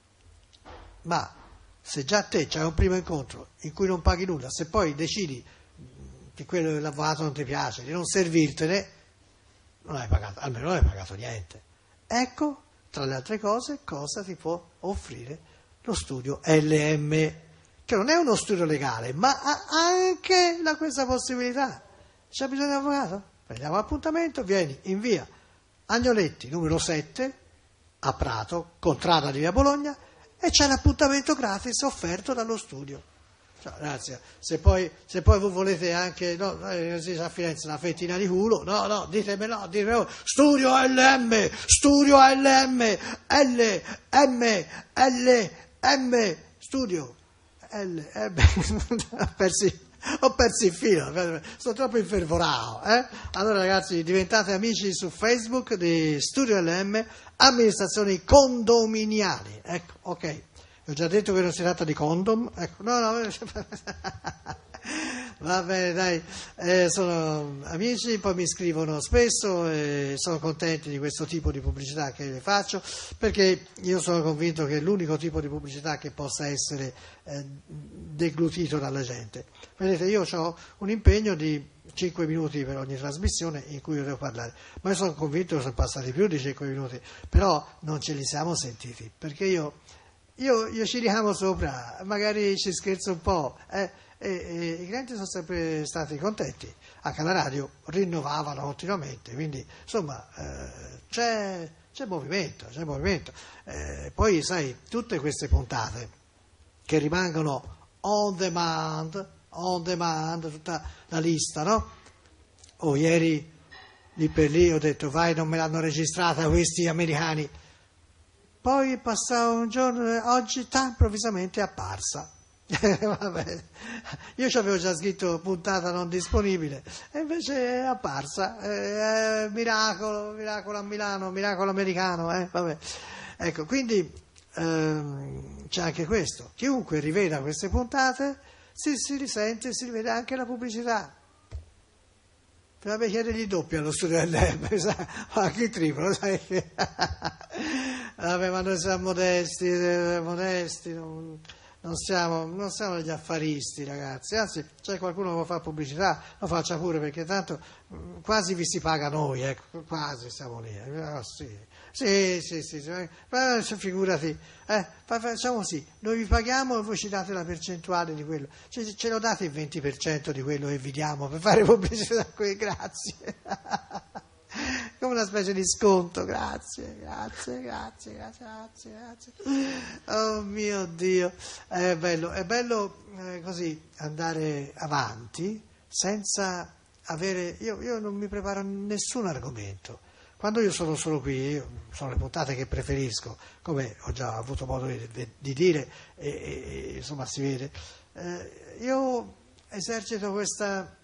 ma se già te c'hai un primo incontro in cui non paghi nulla, se poi decidi che quello dell'avvocato non ti piace, di non servirtene, non hai pagato, almeno non hai pagato niente. Ecco, tra le altre cose, cosa ti può offrire lo studio L M, che non è uno studio legale, ma ha anche la, questa possibilità. C'è bisogno di un avvocato? Prendiamo appuntamento, vieni in via Agnoletti, numero sette, a Prato, contrada di via Bologna, e c'è l'appuntamento gratis offerto dallo studio. Cioè, grazie. Se poi, se poi voi volete anche, no, si a Firenze una fettina di culo, no, no, ditemelo, no, ditemelo, studio L M, studio L M, L, M, L, M, studio, L, M, ho perso, ho perso il filo, sono troppo infervorato, eh? Allora ragazzi, diventate amici su Facebook di Studio L M, amministrazioni condominiali, ecco, ok. Ho già detto che non si tratta di condom, ecco, no, no, va bene, dai, eh, sono amici, poi mi scrivono spesso e sono contenti di questo tipo di pubblicità che le faccio, perché io sono convinto che è l'unico tipo di pubblicità che possa essere eh, deglutito dalla gente. Vedete, io ho un impegno di cinque minuti per ogni trasmissione in cui io devo parlare, ma io sono convinto che sono passati più di cinque minuti, però non ce li siamo sentiti, perché io... Io, io ci ricamo sopra, magari ci scherzo un po', eh, e, e i clienti sono sempre stati contenti, anche alla radio rinnovavano continuamente, quindi insomma eh, c'è, c'è movimento, c'è movimento. Eh, poi sai, tutte queste puntate che rimangono on demand, on demand, tutta la lista, no? Oh, ieri lì per lì ho detto vai, non me l'hanno registrata questi americani. Poi passava un giorno, oggi ta, improvvisamente è apparsa. Vabbè. Io ci avevo già scritto puntata non disponibile e invece è apparsa. Eh, miracolo, miracolo a Milano, miracolo americano. Eh? Vabbè. Ecco, quindi ehm, c'è anche questo. Chiunque riveda queste puntate si, si risente, si rivede anche la pubblicità. Vabbè, chiedergli doppio allo studio L M, anche il triplo, sai che... Vabbè, ma noi siamo modesti, modesti, non, non, siamo, non siamo degli affaristi, ragazzi. Anzi, c'è qualcuno che vuole fare pubblicità, lo faccia pure, perché tanto quasi vi si paga noi, ecco, quasi siamo lì. Oh, sì, sì, sì, sì, sì. Figurati, eh, facciamo così, noi vi paghiamo e voi ci date la percentuale di quello, ce, ce lo date il venti per cento di quello che vi diamo per fare pubblicità qui, grazie. Come una specie di sconto, grazie, grazie, grazie, grazie, grazie, grazie. Oh mio Dio, è bello, è bello eh, così andare avanti senza avere, io, io non mi preparo nessun argomento. Quando io sono solo qui, io, sono le puntate che preferisco, come ho già avuto modo di, di dire, e, e insomma si vede, eh, io esercito questa...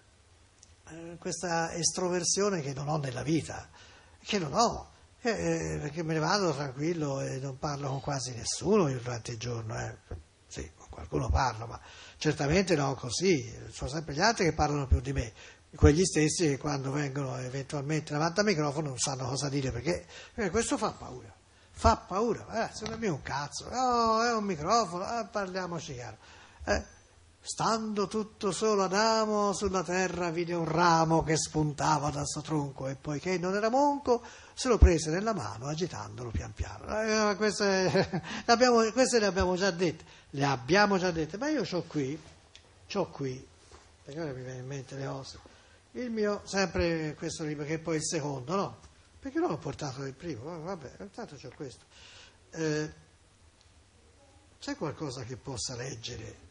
questa estroversione che non ho nella vita, che non ho, perché me ne vado tranquillo e non parlo con quasi nessuno io durante il giorno, eh. Sì, qualcuno parla, ma certamente non così, sono sempre gli altri che parlano più di me, quegli stessi che quando vengono eventualmente davanti al microfono non sanno cosa dire, perché, perché questo fa paura, fa paura, ragazzi, non è mica un cazzo, no, è un microfono, eh, parliamoci chiaro. Eh, stando tutto solo Adamo sulla terra vide un ramo che spuntava dal suo tronco e poiché non era monco se lo prese nella mano agitandolo pian piano. Eh, queste, abbiamo, queste le abbiamo già dette, le abbiamo già dette, ma io c'ho qui, c'ho qui, perché ora mi viene in mente le cose, il mio, sempre questo libro che è poi il secondo, no? Perché non ho portato il primo, oh, vabbè, intanto c'ho questo. Eh, c'è qualcosa che possa leggere?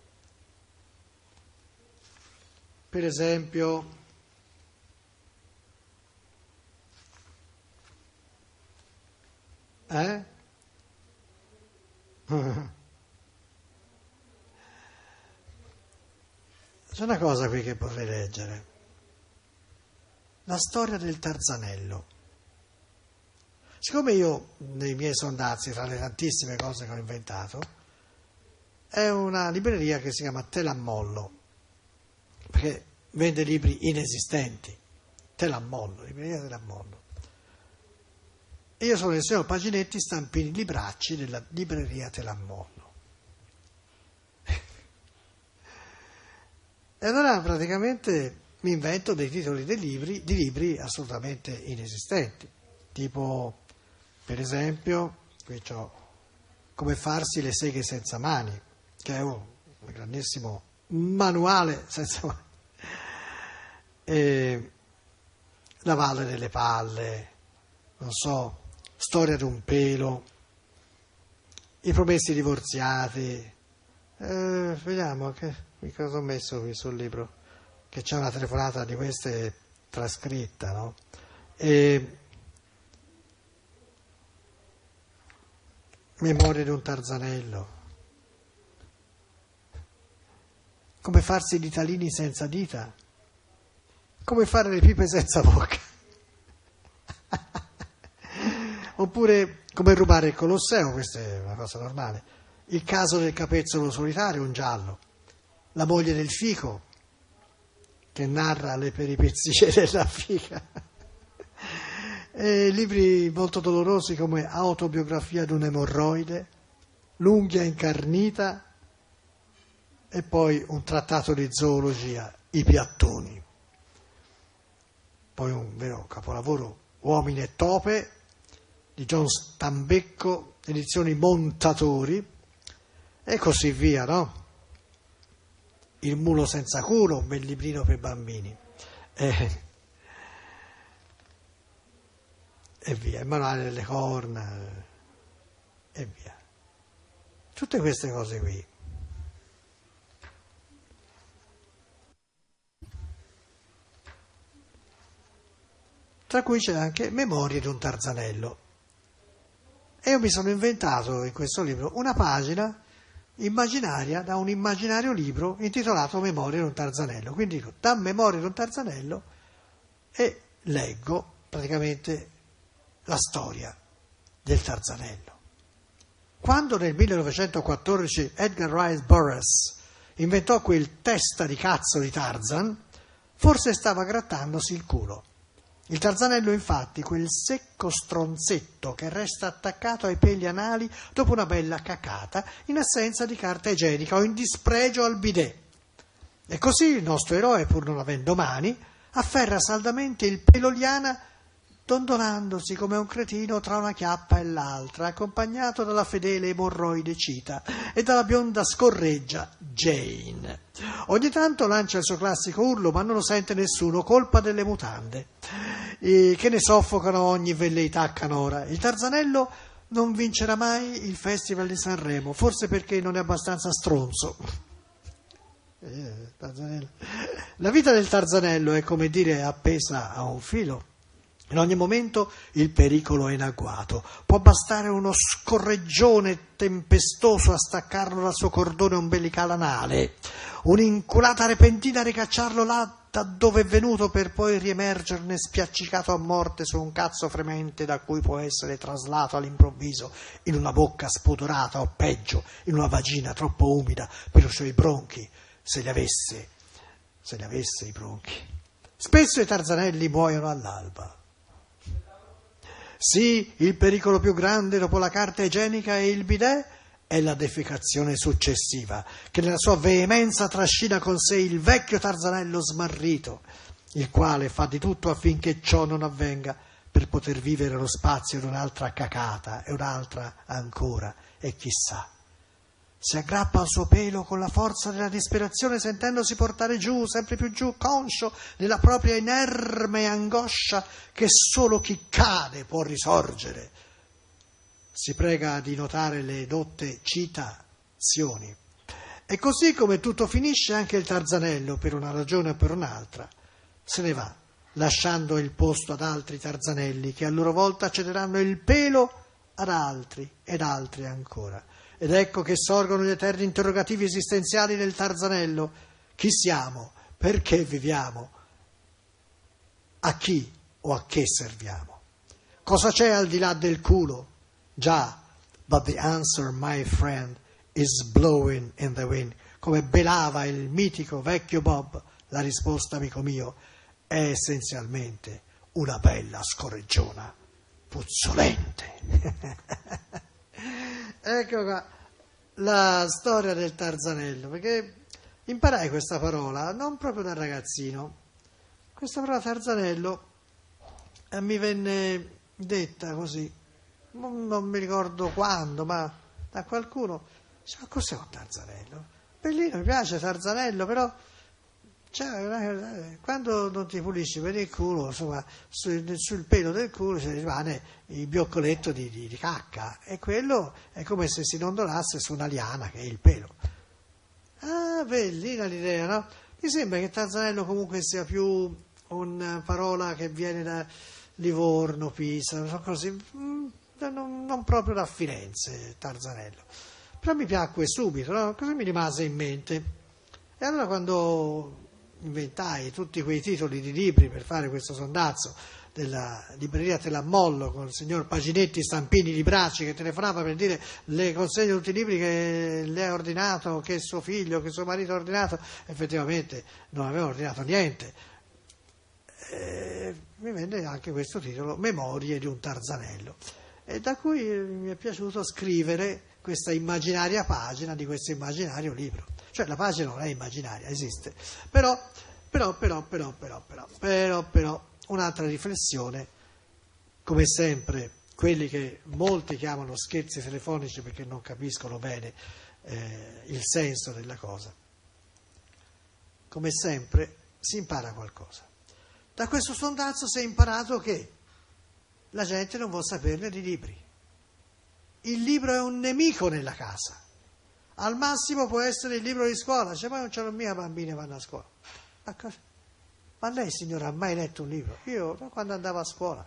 Per esempio, eh? C'è una cosa qui che potrei leggere. La storia del Tarzanello. Siccome io, nei miei sondazzi, tra le tantissime cose che ho inventato, è una libreria che si chiama Te l'ammollo, perché vende libri inesistenti, Te l'ammollo, libreria Te l'ammollo. E io sono il signor Paginetti, stampini libracci della libreria Te l'ammollo. E allora praticamente mi invento dei titoli dei libri, di libri assolutamente inesistenti, tipo per esempio, qui c'ho Come farsi le seghe senza mani, che è un grandissimo manuale senza mani. E La valle delle palle, non so, Storia di un pelo, I promessi divorziati, eh, vediamo che, che cosa ho messo qui sul libro, che c'è una telefonata di queste trascritta, no? E Memorie di un Tarzanello, Come farsi i ditalini senza dita, Come fare le pipe senza bocca, oppure Come rubare il Colosseo, questa è una cosa normale, Il caso del capezzolo solitario, un giallo, La moglie del fico, che narra le peripezie della fica, e libri molto dolorosi come Autobiografia di un emorroide, L'unghia incarnita e poi un trattato di zoologia, I piattoni. Poi un vero capolavoro, Uomini e tope, di John Stambecco, edizioni Montatori, e così via, no? Il mulo senza culo, un bel librino per bambini. Eh, e via, il manuale delle corna, e via. Tutte queste cose qui. Tra cui c'è anche Memorie di un Tarzanello. E io mi sono inventato in questo libro una pagina immaginaria da un immaginario libro intitolato Memorie di un Tarzanello. Quindi dico, da Memorie di un Tarzanello, e leggo praticamente la storia del Tarzanello. Quando nel millenovecentoquattordici Edgar Rice Burroughs inventò quel testa di cazzo di Tarzan, forse stava grattandosi il culo. Il Tarzanello, infatti, quel secco stronzetto che resta attaccato ai peli anali dopo una bella cacata in assenza di carta igienica o in dispregio al bidet. E così il nostro eroe, pur non avendo mani, afferra saldamente il pelo liana, dondolandosi come un cretino tra una chiappa e l'altra, accompagnato dalla fedele emorroide Cita e dalla bionda scorreggia Jane. Ogni tanto lancia il suo classico urlo, ma non lo sente nessuno, colpa delle mutande, eh, che ne soffocano ogni velleità canora. Il Tarzanello non vincerà mai il Festival di Sanremo, forse perché non è abbastanza stronzo. Eh, La vita del Tarzanello è, come dire, appesa a un filo. In ogni momento il pericolo è in agguato. Può bastare uno scorreggione tempestoso a staccarlo dal suo cordone ombelicale anale, un'inculata repentina a ricacciarlo là da dove è venuto per poi riemergerne spiaccicato a morte su un cazzo fremente da cui può essere traslato all'improvviso in una bocca spudorata o peggio, in una vagina troppo umida per i suoi bronchi, se li avesse, se li avesse i bronchi. Spesso i tarzanelli muoiono all'alba. Sì, il pericolo più grande dopo la carta igienica e il bidet è la defecazione successiva, che nella sua veemenza trascina con sé il vecchio tarzanello smarrito, il quale fa di tutto affinché ciò non avvenga per poter vivere lo spazio di un'altra cacata e un'altra ancora, e chissà. Si aggrappa al suo pelo con la forza della disperazione, sentendosi portare giù, sempre più giù, conscio della propria inerme angoscia che solo chi cade può risorgere. Si prega di notare le dotte citazioni. E così come tutto finisce, anche il tarzanello, per una ragione o per un'altra, se ne va, lasciando il posto ad altri tarzanelli che a loro volta cederanno il pelo ad altri ed altri ancora. Ed ecco che sorgono gli eterni interrogativi esistenziali del tarzanello. Chi siamo? Perché viviamo? A chi o a che serviamo? Cosa c'è al di là del culo? Già, but the answer, my friend, is blowing in the wind. Come belava il mitico vecchio Bob, la risposta, amico mio, è essenzialmente una bella scorreggiona puzzolente. Ecco qua la storia del tarzanello, perché imparai questa parola non proprio da ragazzino. Questa parola tarzanello eh, mi venne detta così, non, non mi ricordo quando, ma da qualcuno. Cioè, cos'è un tarzanello? Bellino, mi piace tarzanello, però cioè, quando non ti pulisci per il culo, insomma, sul, sul pelo del culo ci rimane il bioccoletto di, di, di cacca, e quello è come se si dondolasse su una liana che è il pelo. Ah, bellina l'idea, no? Mi sembra che tarzanello comunque sia più una parola che viene da Livorno, Pisa, così, non, non proprio da Firenze, tarzanello. Però mi piacque subito, no? Cosa mi rimase in mente? E allora quando inventai tutti quei titoli di libri per fare questo sondazzo della libreria Te l'Ammollo con il signor Paginetti Stampini Libraci che telefonava per dire le consegno tutti i libri che le ha ordinato, che suo figlio, che suo marito ha ordinato, effettivamente non aveva ordinato niente. E mi venne anche questo titolo, Memorie di un tarzanello, e da cui mi è piaciuto scrivere questa immaginaria pagina di questo immaginario libro. Cioè la pagina non è immaginaria, esiste, però, però, però, però, però, però, però, però, un'altra riflessione, come sempre, quelli che molti chiamano scherzi telefonici perché non capiscono bene eh, il senso della cosa. Come sempre si impara qualcosa. Da questo sondazzo si è imparato che la gente non vuol saperne di libri. Il libro è un nemico nella casa. Al massimo può essere il libro di scuola, cioè, ma non ce l'ho mia, bambine vanno a scuola. Ma, cosa? Ma lei, signora, ha mai letto un libro? Io, quando andavo a scuola.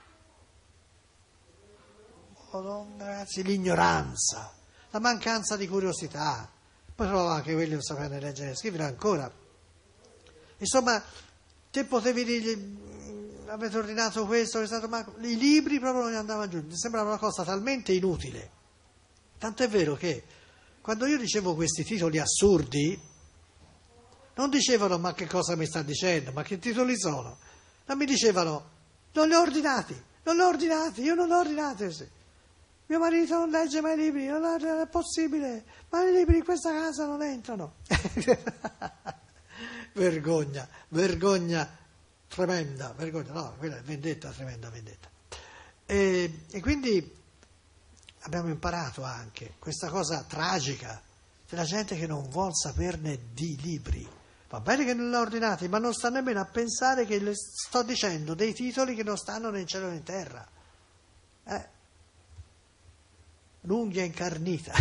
Oh, ragazzi, l'ignoranza, la mancanza di curiosità. Poi trovavo anche quelli che non sapevano leggere e scrivere ancora. Insomma, te potevi dirgli, avete ordinato questo, questo, ma i libri proprio non gli andavano giù. Mi sembrava una cosa talmente inutile. Tanto è vero che quando io dicevo questi titoli assurdi, non dicevano ma che cosa mi sta dicendo, ma che titoli sono? Non mi dicevano non li ho ordinati, non li ho ordinati, io non li ho ordinati. Sì. Mio marito non legge mai libri, non è possibile, ma i libri in questa casa non entrano. Vergogna, vergogna tremenda, vergogna, no, quella è vendetta, tremenda vendetta. E, e quindi abbiamo imparato anche questa cosa tragica della gente che non vuol saperne di libri. Va bene che non l'ha ordinati, ma non sta nemmeno a pensare che le sto dicendo dei titoli che non stanno né in cielo né in terra. Eh? L'unghia incarnita.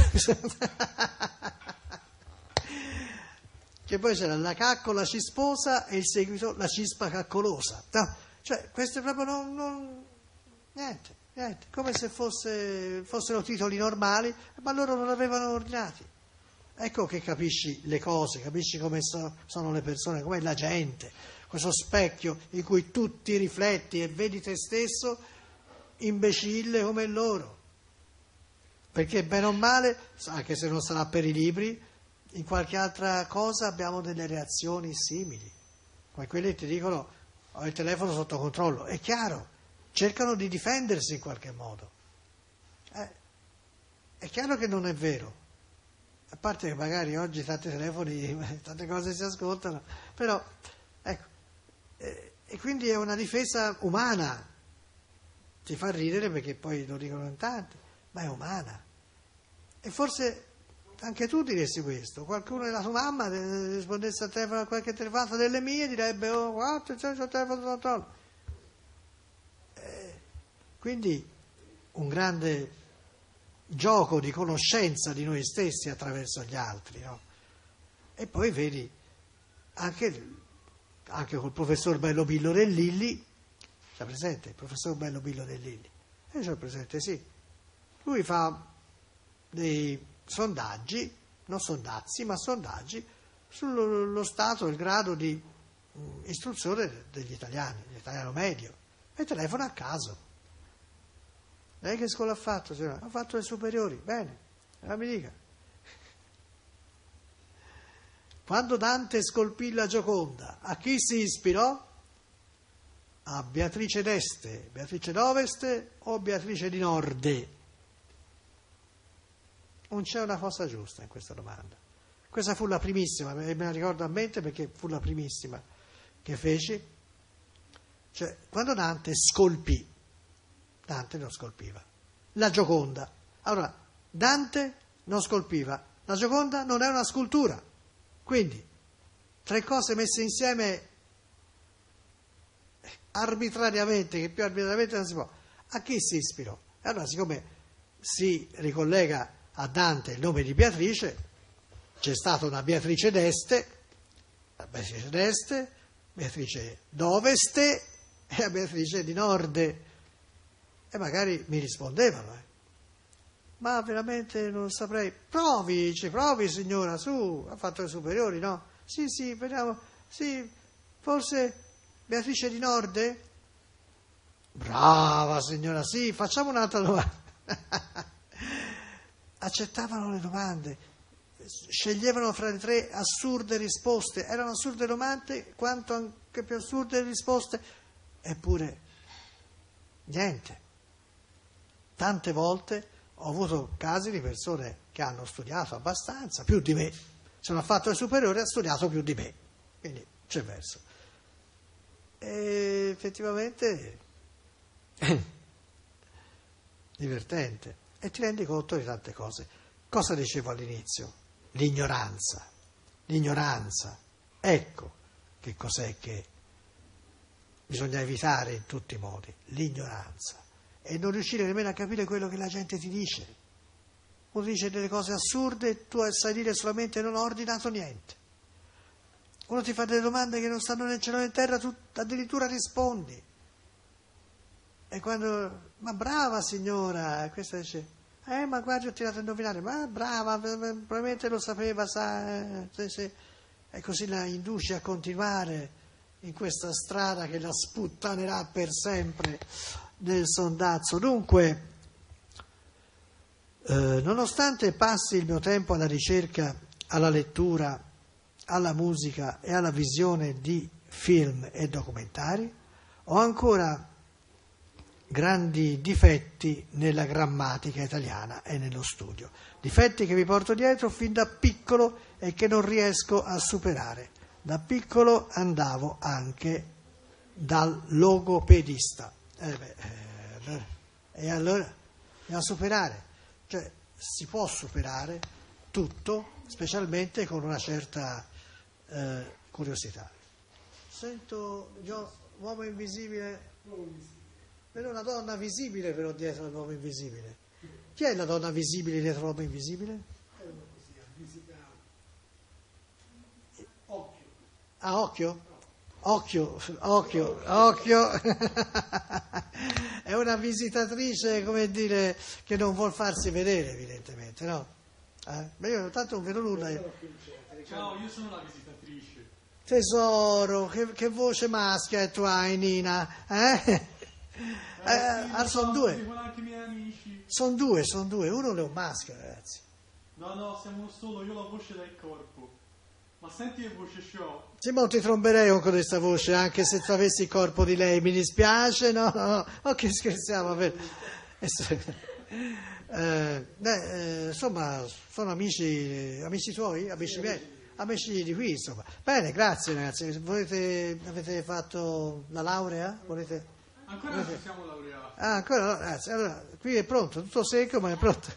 Che poi c'era la caccola cisposa e il seguito la cispa caccolosa. No? Cioè, questo è proprio non, non niente. Niente, come se fosse, fossero titoli normali, ma loro non avevano ordinati. ecco che capisci le cose, capisci come so, sono le persone, com'è la gente, questo specchio in cui tu ti rifletti e vedi te stesso imbecille come loro. Perché bene o male, anche se non sarà per i libri, in qualche altra cosa abbiamo delle reazioni simili. Come quelli ti dicono ho il telefono sotto controllo, è chiaro, cercano di difendersi in qualche modo. Eh, è chiaro che non è vero, a parte che magari oggi tanti telefoni, tante cose si ascoltano, però ecco, eh, e quindi è una difesa umana, ti fa ridere perché poi lo dicono in tanti, ma è umana. E forse anche tu diresti questo, qualcuno della tua mamma rispondesse al telefono a qualche telefonata delle mie direbbe oh guarda c'è il telefono sotto controllo. Eh, quindi un grande gioco di conoscenza di noi stessi attraverso gli altri, no? E poi vedi anche, anche col professor Bello Billo del Lilli, c'è presente il professor Bello Billo del Lilli? Eh, c'è presente, sì. Lui fa dei sondaggi, non sondazzi, ma sondaggi sullo stato, il grado di mh, istruzione degli italiani, l'italiano medio, e telefona a caso. Lei che scuola ha fatto, signora? Ha fatto le superiori, bene, allora mi dica. Quando Dante scolpì la Gioconda, a chi si ispirò? A Beatrice d'Este, Beatrice d'Oveste o Beatrice di Norde? Non c'è una cosa giusta in questa domanda. Questa fu la primissima, me la ricordo a mente perché fu la primissima che feci. Cioè, quando Dante scolpì, Dante non scolpiva, la Gioconda. Allora, Dante non scolpiva, la Gioconda non è una scultura. Quindi, tre cose messe insieme arbitrariamente, che più arbitrariamente non si può. A chi si ispirò? E allora, siccome si ricollega a Dante il nome di Beatrice, c'è stata una Beatrice d'Este, la Beatrice d'Este, Beatrice d'Oveste e la Beatrice di Norde. E magari mi rispondevano, eh. Ma veramente non saprei. Provi, ci provi signora, su, ha fatto le superiori, no? Sì, sì, vediamo, sì, forse Beatrice di Norde? Brava signora, sì, facciamo un'altra domanda. Accettavano le domande, sceglievano fra le tre assurde risposte, erano assurde domande quanto anche più assurde risposte, eppure niente. Tante volte ho avuto casi di persone che hanno studiato abbastanza, più di me, se non ha fatto le superiori ha studiato più di me, quindi c'è verso. E effettivamente divertente. E ti rendi conto di tante cose. Cosa dicevo all'inizio? L'ignoranza. L'ignoranza. Ecco che cos'è che bisogna evitare in tutti i modi. L'ignoranza. E non riuscire nemmeno a capire quello che la gente ti dice. Uno dice delle cose assurde e tu sai dire solamente non ho ordinato niente. Uno ti fa delle domande che non stanno né in cielo né in terra, tu addirittura rispondi. E quando, ma brava signora, questa dice, eh ma guardi ho tirato a indovinare, ma brava, probabilmente lo sapeva, sa, se, se. E così la induci a continuare in questa strada che la sputtanerà per sempre nel sondazzo. Dunque, eh, nonostante passi il mio tempo alla ricerca, alla lettura, alla musica e alla visione di film e documentari, ho ancora grandi difetti nella grammatica italiana e nello studio, difetti che mi porto dietro fin da piccolo e che non riesco a superare. Da piccolo andavo anche dal logopedista eh beh, eh, e allora bisogna superare, cioè si può superare tutto, specialmente con una certa eh, curiosità. Sento io, uomo invisibile. Però una donna visibile però dietro all'uomo invisibile. Chi è la donna visibile dietro all'uomo invisibile? È una così, visita occhio. Ah, occhio? Occhio, occhio, occhio. È una visitatrice, come dire, che non vuol farsi vedere, evidentemente, no? Eh? Ma io tanto non vedo nulla. Io. Ciao, io sono la visitatrice. Tesoro, che, che voce maschia tu hai, Nina? Eh? Eh, Eh, sì, ah, lo sono so, due. seguono anche i miei amici. Sono due, sono due. Uno è un maschio, ragazzi. No, no, siamo solo io la voce del corpo. Ma senti che voce c'ho? Sì, ma non ti tromberei con questa voce, anche se tu avessi il corpo di lei, mi dispiace, no, no, no. Ok, scherziamo, per... eh, beh, eh, insomma, sono amici, amici tuoi, amici miei, amici di qui, insomma. Bene, grazie ragazzi. Volete, avete fatto la laurea? Volete? Ancora non ci siamo laureati. Ah, ancora no, grazie. Allora, qui è pronto, tutto secco, ma è pronto.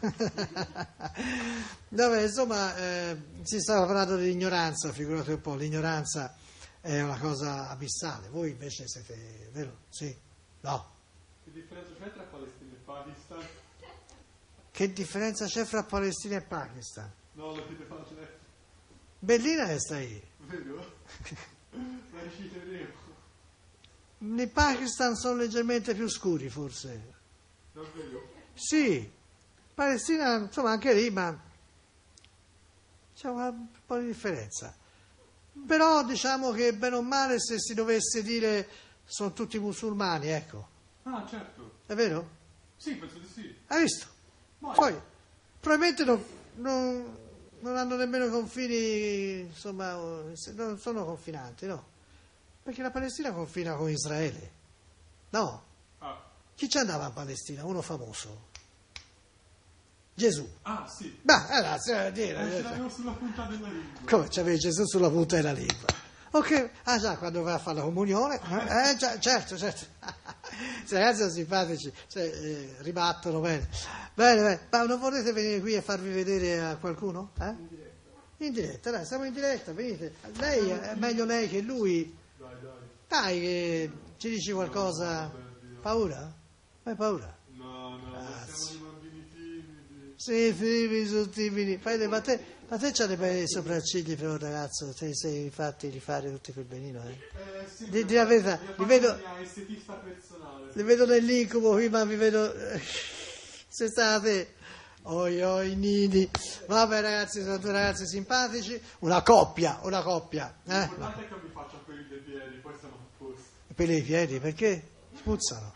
Dove, insomma, eh, si stava parlando di ignoranza, figurate un po', l'ignoranza è una cosa abissale. Voi invece siete, vero? Sì? No? Che differenza c'è tra Palestina e Pakistan? Che differenza c'è fra Palestina e Pakistan? No, lo chiede facile. Bellina che stai. Vero? La reciteremo. I Pakistan sono leggermente più scuri, forse. Davvero? Sì, Palestina, insomma, anche lì, ma c'è un po' di differenza. Però diciamo che bene o male, se si dovesse dire sono tutti musulmani, ecco. Ah, certo. È vero? Sì, penso di sì. Hai visto? Ma Poi, probabilmente non, non, non hanno nemmeno confini, insomma, non sono confinanti, no? Perché la Palestina confina con Israele. No? Ah. Chi ci andava in Palestina? Uno famoso. Gesù. Ah, sì. Beh, allora, se Eh, dire, ce l'avevo sulla punta della lingua. come c'aveva Gesù sulla punta della lingua? Ok, ah già, quando va a fare la comunione, eh, eh, già, certo, certo. Se ragazzi sono simpatici, cioè, eh, ribattono bene. Bene, bene, ma non volete venire qui a farvi vedere a qualcuno? Eh? In diretta. In diretta, dai, siamo in diretta, venite. Lei, è meglio lei che lui. Dai, dai. Dai, che ci dici qualcosa? No, no, Dio. Paura? Hai paura? No, no, Ah, siamo sì. dei bambini timidi. Sì, timidi, sono timidi. Fai le- ma te, ma te c'ha dei bei sopraccigli per un ragazzo, te sei infatti di fare tutti quel benino, eh? Eh, sì, Di- di la verità, mi ha li fatto vedo- la mia estetista personale. Li vedo nell'incubo qui, ma vi vedo. Se state. Oi oi nidi. Vabbè ragazzi, sono due ragazzi simpatici. Una coppia, una coppia. Eh? L'importante è che non mi faccia quelli dei piedi, poi siamo a posto. I peli ai piedi, perché? Spuzzano.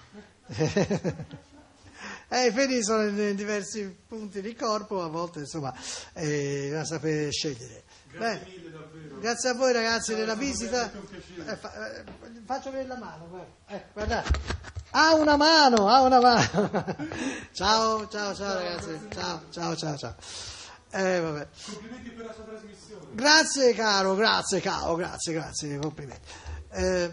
Eh, i peli sono in diversi punti di corpo, a volte insomma, eh, bisogna sapere scegliere. Grazie Beh, mille davvero. grazie a voi ragazzi Ciao, della sono visita. veramente un piacere. Eh, fa- eh, faccio vedere la mano, guarda. Eh, guardate. Ha una mano, ha una mano. Ciao, ciao, ciao ragazzi. Ciao, ciao, ciao, ciao. Eh, vabbè. Complimenti per la sua trasmissione. Grazie caro, grazie caro, grazie, grazie, complimenti. Eh,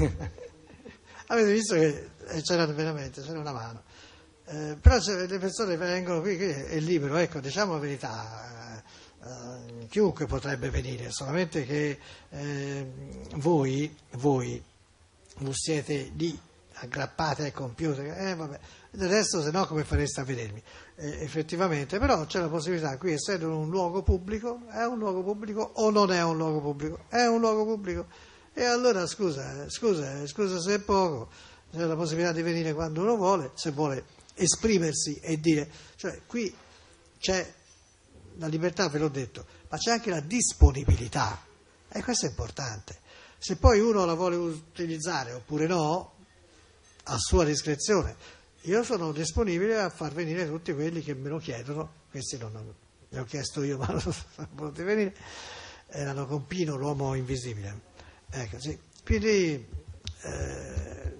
avete visto che eh, c'era veramente, c'era una mano. Eh, però se le persone vengono qui, qui è libero, ecco, diciamo la verità, eh, eh, chiunque potrebbe venire, solamente che eh, voi, voi, voi siete lì aggrappati al computer, eh vabbè, adesso se no come fareste a vedermi? Eh, effettivamente, però c'è la possibilità, qui essendo un luogo pubblico, è un luogo pubblico o non è un luogo pubblico? È un luogo pubblico. E allora scusa, eh, scusa, eh, scusa se è poco, c'è la possibilità di venire quando uno vuole, se vuole esprimersi e dire, cioè qui c'è la libertà, ve l'ho detto, ma c'è anche la disponibilità, e questo è importante. Se poi uno la vuole utilizzare oppure no, a sua discrezione, io sono disponibile a far venire tutti quelli che me lo chiedono, questi non, non li ho chiesto io, ma non sono potuti venire, erano con Pino, l'uomo invisibile, ecco, sì. Quindi eh,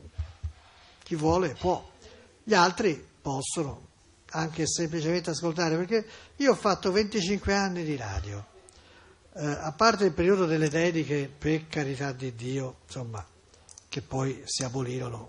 chi vuole può. Gli altri possono anche semplicemente ascoltare, perché io ho fatto venticinque anni di radio, eh, a parte il periodo delle dediche, per carità di Dio, insomma, che poi si abolirono.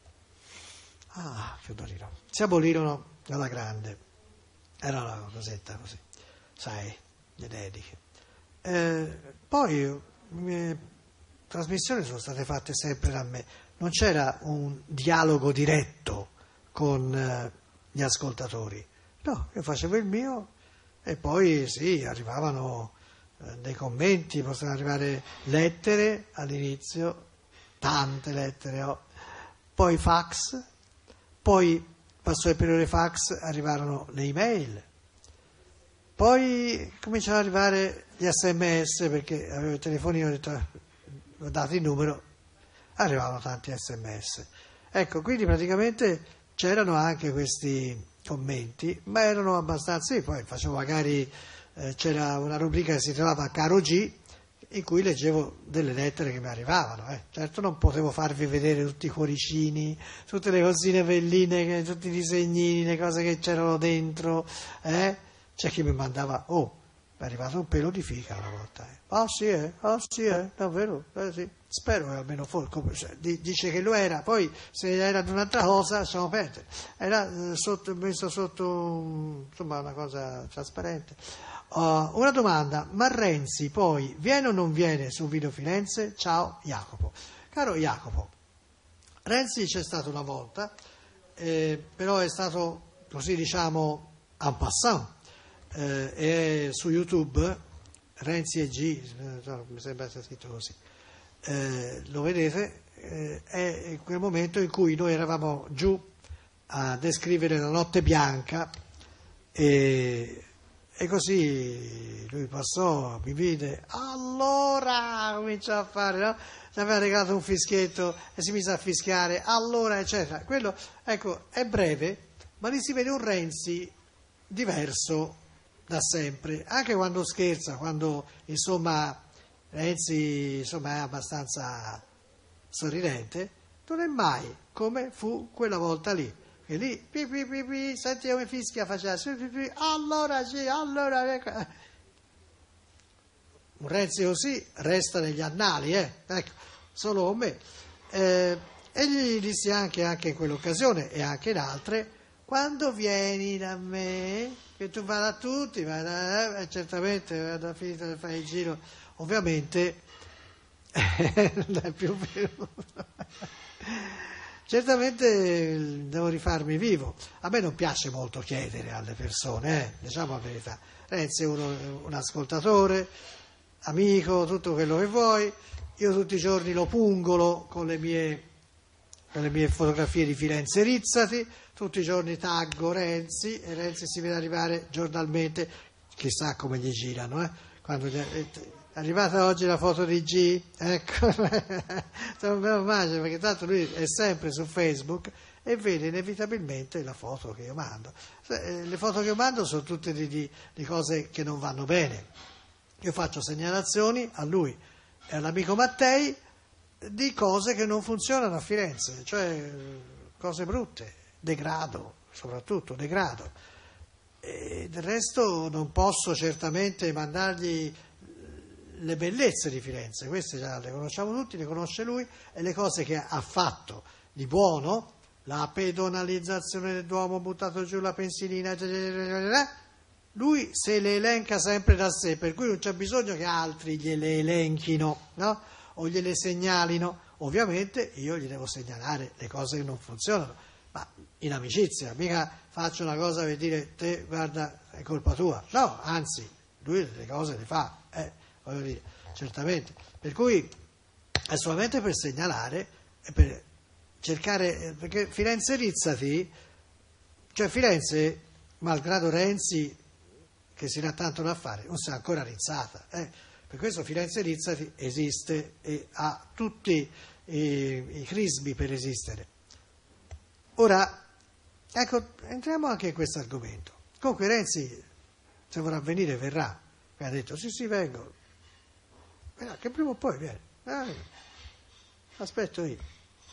Ah, che odorino. Si abolirono alla grande. Era una cosetta così, sai, le dediche. Eh, poi le mie trasmissioni sono state fatte sempre da me. Non c'era un dialogo diretto con eh, gli ascoltatori. No, io facevo il mio e poi sì, arrivavano eh, dei commenti, possono arrivare lettere all'inizio, tante lettere, oh. Poi fax, poi passò il periodo dei fax, arrivarono le email, Poi cominciano ad arrivare gli sms, perché avevo il telefonino, ho detto, ho dato il numero, arrivavano tanti sms. Ecco, quindi praticamente c'erano anche questi commenti, ma erano abbastanza, sì, poi facevo magari, eh, c'era una rubrica che si chiamava Caro G, in cui leggevo delle lettere che mi arrivavano. Eh. Certo non potevo farvi vedere tutti i cuoricini, tutte le cosine belline, tutti i disegnini, le cose che c'erano dentro, eh. C'è chi mi mandava, oh, è arrivato un pelo di fica una volta. Eh. Ah sì, eh, ah sì, eh, davvero, eh, sì. Spero che almeno fosse, cioè, dice che lo era, poi se era di un'altra cosa, lasciamo perdere. Era eh, sotto, messo sotto, insomma, una cosa trasparente. Uh, una domanda, ma Renzi poi viene o non viene su Video Firenze? Ciao Jacopo. Caro Jacopo, Renzi c'è stato una volta, eh, però è stato, così diciamo, en passant. Eh, è su YouTube, Renzi e G, no, mi sembra sia scritto così, eh, lo vedete, eh, è quel momento in cui noi eravamo giù a descrivere la notte bianca e, e così lui passò, mi vide, allora cominciò a fare, no? Ci aveva regalato un fischietto e si mise a fischiare, allora eccetera. Quello, ecco, è breve, ma lì si vede un Renzi diverso da sempre, anche quando scherza, quando insomma Renzi insomma è abbastanza sorridente, non è mai come fu quella volta lì, che lì pi, pi, pi, pi, senti come fischia, faceva pi, pi, pi, allora sì, allora ecco. Un Renzi così resta negli annali, eh? Ecco, solo con me. Eh, e gli dissi anche, anche in quell'occasione e anche in altre, quando vieni da me, che tu vada a tutti, vada, eh, certamente vado finito di fare il giro, ovviamente eh, non è più vero. Certamente devo rifarmi vivo. A me non piace molto chiedere alle persone, eh, diciamo la verità. Renzi è uno, un ascoltatore, amico, tutto quello che vuoi. Io tutti i giorni lo pungolo con le mie, con le mie fotografie di Firenze Rizzati. Tutti i giorni taggo Renzi e Renzi si vede arrivare giornalmente, chissà come gli girano, eh? Quando gli è arrivata oggi la foto di G, ecco, non me lo immagino, perché tanto lui è sempre su Facebook e vede inevitabilmente la foto che io mando. Le foto che io mando sono tutte di, di, di cose che non vanno bene. Io faccio segnalazioni a lui e all'amico Mattei di cose che non funzionano a Firenze, cioè cose brutte. Degrado, soprattutto degrado. E del resto non posso certamente mandargli le bellezze di Firenze, queste già le conosciamo tutti, le conosce lui, e le cose che ha fatto di buono, la pedonalizzazione del Duomo, buttato giù la pensilina, lui se le elenca sempre da sé, per cui non c'è bisogno che altri gliele elenchino, no? O gliele segnalino. Ovviamente io gli devo segnalare le cose che non funzionano, ma in amicizia, mica faccio una cosa per dire te guarda è colpa tua, no, anzi lui le cose le fa, eh, voglio dire, certamente, per cui è solamente per segnalare e per cercare, perché Firenze Rizzati, cioè Firenze, malgrado Renzi che si dà tanto da fare, non si è ancora rizzata, eh. Per questo Firenze Rizzati esiste e ha tutti i, i crismi per esistere. Ora, ecco, entriamo anche in questo argomento. Comunque Renzi, se vorrà venire, verrà. Mi ha detto, sì, sì, vengo. Verrà, che prima o poi viene. Eh, aspetto io.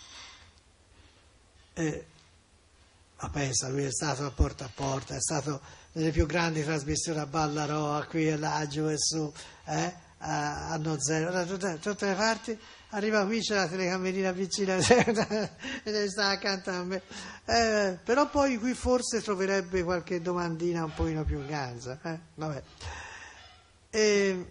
Eh, ma pensa, lui è stato a Porta a Porta, è stato nelle più grandi trasmissioni a Ballarò, qui e là, giù e su, eh, a, a No Zero, da tutte, tutte le parti. Arriva qui, c'è la telecamerina vicina e sta accanto a me, eh, però poi qui forse troverebbe qualche domandina un pochino più ganza, eh? Vabbè. E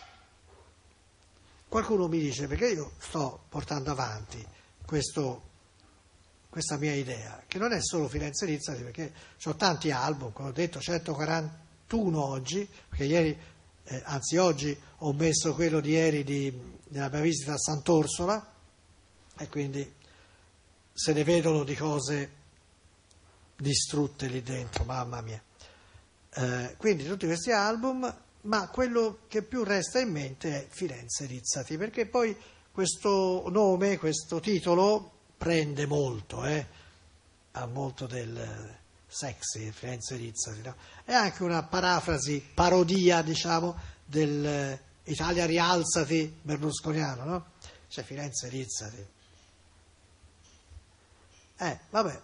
qualcuno mi dice, perché io sto portando avanti questo, questa mia idea, che non è solo Firenze Rizzati, perché ho tanti album, come ho detto, centoquarantuno oggi, perché ieri, eh, anzi oggi ho messo quello di ieri di nella mia visita a Sant'Orsola, e quindi se ne vedono di cose distrutte lì dentro, mamma mia. Eh, quindi tutti questi album, ma quello che più resta in mente è Firenze Rizzati, perché poi questo nome, questo titolo prende molto, eh? Ha molto del sexy, Firenze Rizzati, no? È anche una parafrasi, parodia, diciamo, del Italia rialzati berlusconiano, no? Cioè Firenze Rizzati. Eh, vabbè,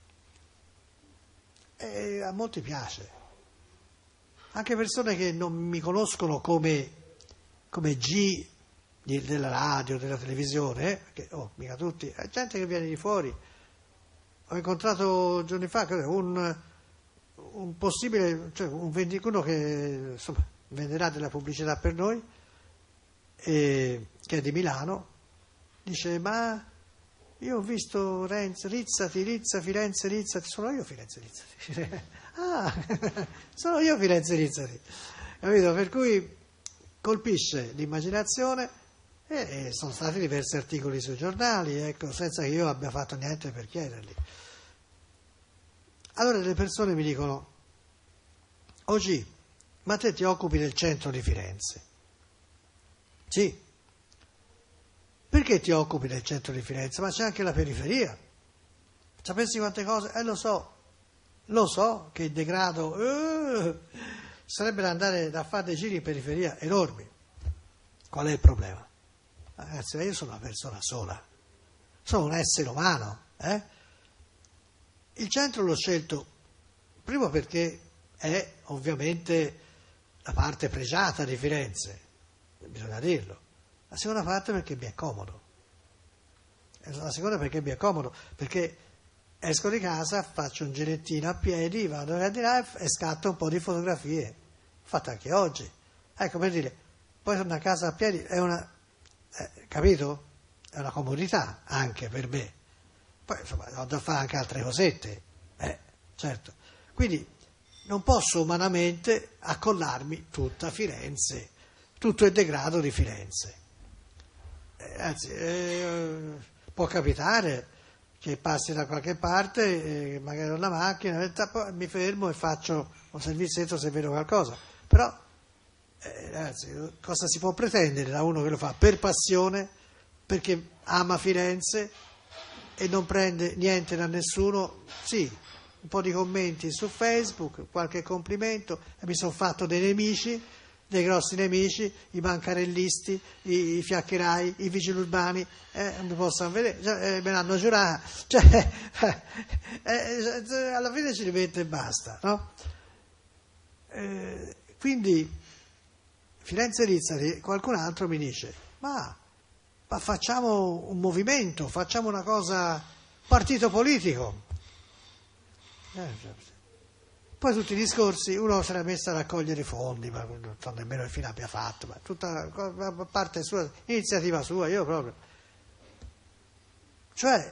e a molti piace. Anche persone che non mi conoscono come, come G di- della radio, della televisione, eh, perché, oh, mica tutti, è gente che viene di fuori. Ho incontrato giorni fa credo, un, un possibile, cioè un vendicuno che insomma, venderà della pubblicità per noi, e, che è di Milano, dice: ma io ho visto Renzi, Rizzati, Rizza, Firenze Rizzati, sono io Firenze Rizzati. Ah, sono io Firenze Rizzati. Capito? Per cui colpisce l'immaginazione e, e sono stati diversi articoli sui giornali, ecco, senza che io abbia fatto niente per chiederli. Allora le persone mi dicono: Oggi, ma te ti occupi del centro di Firenze? Sì. Perché ti occupi del centro di Firenze? Ma c'è anche la periferia. Sapessi quante cose? Eh, lo so, lo so che il degrado eh, sarebbe da andare a fare dei giri in periferia enormi. Qual è il problema? Ragazzi, io sono una persona sola, sono un essere umano. Eh? Il centro l'ho scelto, primo perché è ovviamente la parte pregiata di Firenze, bisogna dirlo. La seconda parte perché mi è comodo. La seconda perché mi è comodo, perché esco di casa, faccio un girettino a piedi, vado a di là e scatto un po' di fotografie. L'ho fatto anche oggi. Ecco, per dire, poi tornare a casa a piedi è una, eh, capito? È una comodità anche per me. Poi insomma ho da fare anche altre cosette, eh, certo. Quindi non posso umanamente accollarmi tutta Firenze, tutto il degrado di Firenze. Anzi, eh, può capitare che passi da qualche parte, eh, magari ho la macchina, poi mi fermo e faccio un servizietto se vedo qualcosa. Però, eh, ragazzi, cosa si può pretendere da uno che lo fa per passione, perché ama Firenze e non prende niente da nessuno? Sì, un po' di commenti su Facebook, qualche complimento, e mi sono fatto dei nemici, dei grossi nemici, i bancarellisti, i, i fiaccherai, i vigili urbani, eh, non mi possono vedere, cioè, eh, me l'hanno giurato, cioè, eh, eh, alla fine ci rimetto e basta, no? Eh, quindi Firenze Rizzati, qualcun altro mi dice: ma, ma facciamo un movimento, facciamo una cosa, partito politico. Eh, Poi tutti i discorsi, uno si era messo a raccogliere fondi, ma non so nemmeno che fine abbia fatto, ma tutta a parte sua, iniziativa sua, io proprio. Cioè,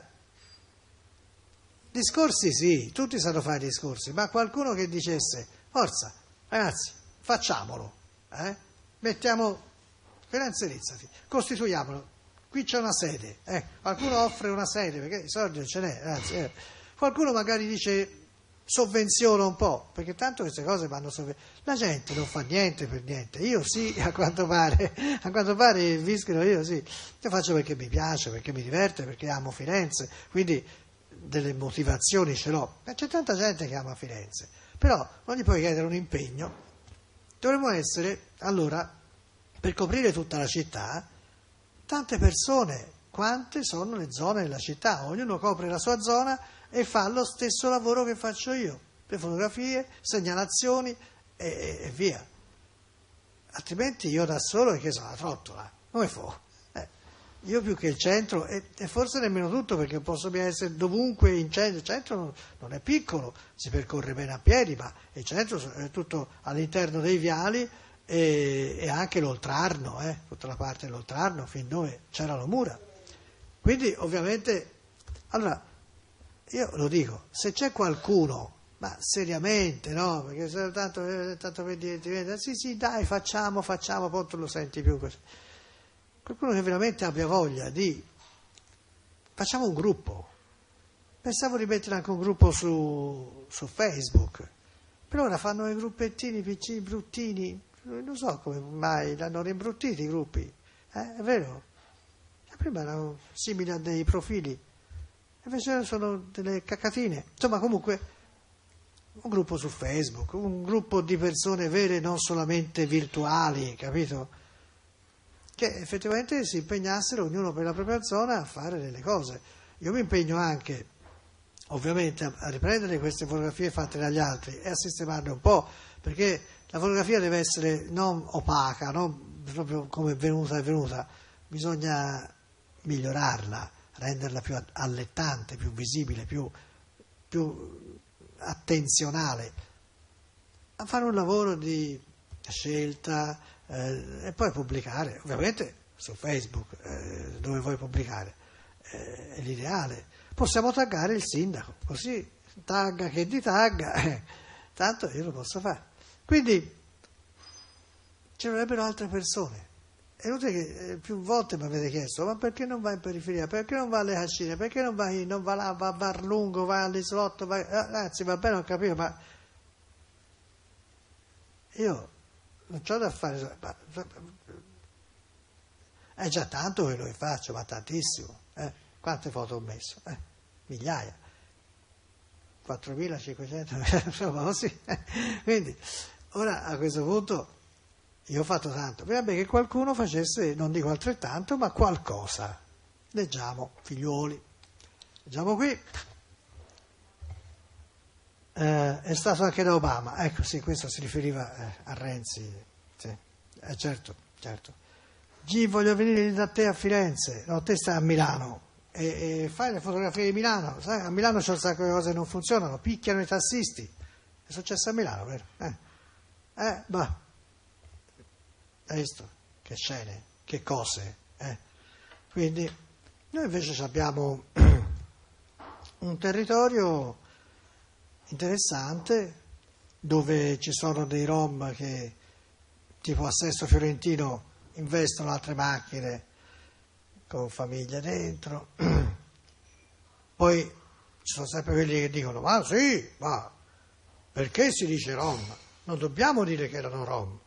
discorsi sì, tutti sanno fare discorsi, ma qualcuno che dicesse: forza, ragazzi, facciamolo, eh? Mettiamo Firenze Rizzati, costituiamolo, qui c'è una sede, eh? Qualcuno offre una sede, perché i soldi non ce n'è, ragazzi, eh? Qualcuno magari dice: sovvenziona un po', perché tanto queste cose vanno sovvenzionate. La gente non fa niente per niente, io sì, a quanto pare, a quanto pare Vischero io sì, io faccio perché mi piace, perché mi diverte, perché amo Firenze, quindi delle motivazioni ce l'ho. E c'è tanta gente che ama Firenze, però non gli puoi chiedere un impegno. Dovremmo essere, allora, per coprire tutta la città, tante persone, quante sono le zone della città, ognuno copre la sua zona e fa lo stesso lavoro che faccio io, le fotografie, segnalazioni e, e via. Altrimenti io da solo, che sono la trottola, come fa? Eh, io più che il centro, e, e forse nemmeno tutto, perché posso essere dovunque in centro. Il centro non, non è piccolo, si percorre bene a piedi, ma il centro è tutto all'interno dei viali e, e anche l'Oltrarno, eh, tutta la parte dell'Oltrarno, fin dove c'erano mura. Quindi ovviamente, allora, io lo dico, se c'è qualcuno, ma seriamente, no? Perché se tanto, eh, tanto per dire, ti viene, sì, sì, dai, facciamo, facciamo, poi non lo senti più così. Qualcuno che veramente abbia voglia di, facciamo un gruppo. Pensavo di mettere anche un gruppo su, su Facebook, Per ora fanno i gruppettini piccini, bruttini, non so come mai l'hanno rimbruttiti i gruppi, eh? È vero? Prima erano simili a dei profili, invece sono delle cacatine. Insomma, comunque, un gruppo su Facebook, un gruppo di persone vere, non solamente virtuali, capito? Che effettivamente si impegnassero, ognuno per la propria zona, a fare delle cose. Io mi impegno anche, ovviamente, a riprendere queste fotografie fatte dagli altri e a sistemarle un po', perché la fotografia deve essere non opaca, non proprio come è venuta è venuta, bisogna migliorarla, renderla più allettante, più visibile, più, più attenzionale, a fare un lavoro di scelta eh, e poi pubblicare, ovviamente su Facebook, eh, dove vuoi pubblicare, eh, è l'ideale. Possiamo taggare il sindaco, così tagga che di tagga, eh, tanto io lo posso fare. Quindi ci vorrebbero altre persone. È inutile che eh, più volte mi avete chiesto, ma perché non vai in periferia, perché non vai alle Cascine, perché non vai, non va là, va a Barlungo, vai all'isolotto, vai... Anzi, va bene, ho capito, ma io non c'ho da fare, ma... è già tanto che lo faccio, ma tantissimo, eh? Quante foto ho messo? Eh? Migliaia, quattromilacinquecento, insomma così, quindi ora a questo punto io ho fatto tanto, vorrebbe che qualcuno facesse, non dico altrettanto, ma qualcosa. Leggiamo, figliuoli. Leggiamo qui. Eh, è stato anche da Obama. Ecco, sì, questo si riferiva eh, a Renzi. Sì. Eh, certo, certo. G, voglio venire da te a Firenze. No, te stai a Milano. E, e fai le fotografie di Milano. Sai, a Milano c'è un sacco di cose che non funzionano. Picchiano i tassisti. È successo a Milano, vero? Eh, eh bah. Hai visto? Che scene, che cose. Eh? Quindi noi invece abbiamo un territorio interessante dove ci sono dei rom che tipo a Sesto Fiorentino investono altre macchine con famiglie dentro. Poi ci sono sempre quelli che dicono ma sì, ma perché si dice rom? Non dobbiamo dire che erano rom.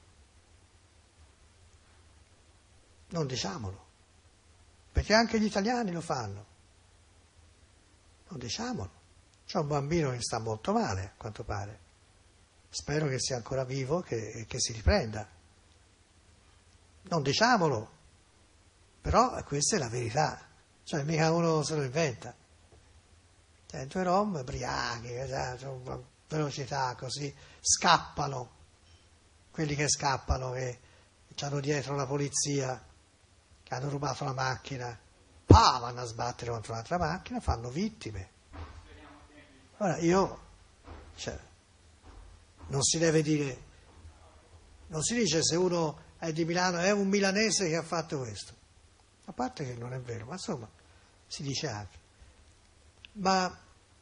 Non diciamolo, perché anche gli italiani lo fanno. Non diciamolo. C'è un bambino che sta molto male, a quanto pare. Spero che sia ancora vivo, che, che si riprenda. Non diciamolo, però questa è la verità. Cioè mica uno se lo inventa. Cioè, due rom briachi, cioè, velocità così, scappano. Quelli che scappano, che hanno dietro la polizia, che hanno rubato la macchina, pa, vanno a sbattere contro un'altra macchina, fanno vittime. Ora io, cioè, non si deve dire, non si dice se uno è di Milano, è un milanese che ha fatto questo, a parte che non è vero, ma insomma si dice anche. Ma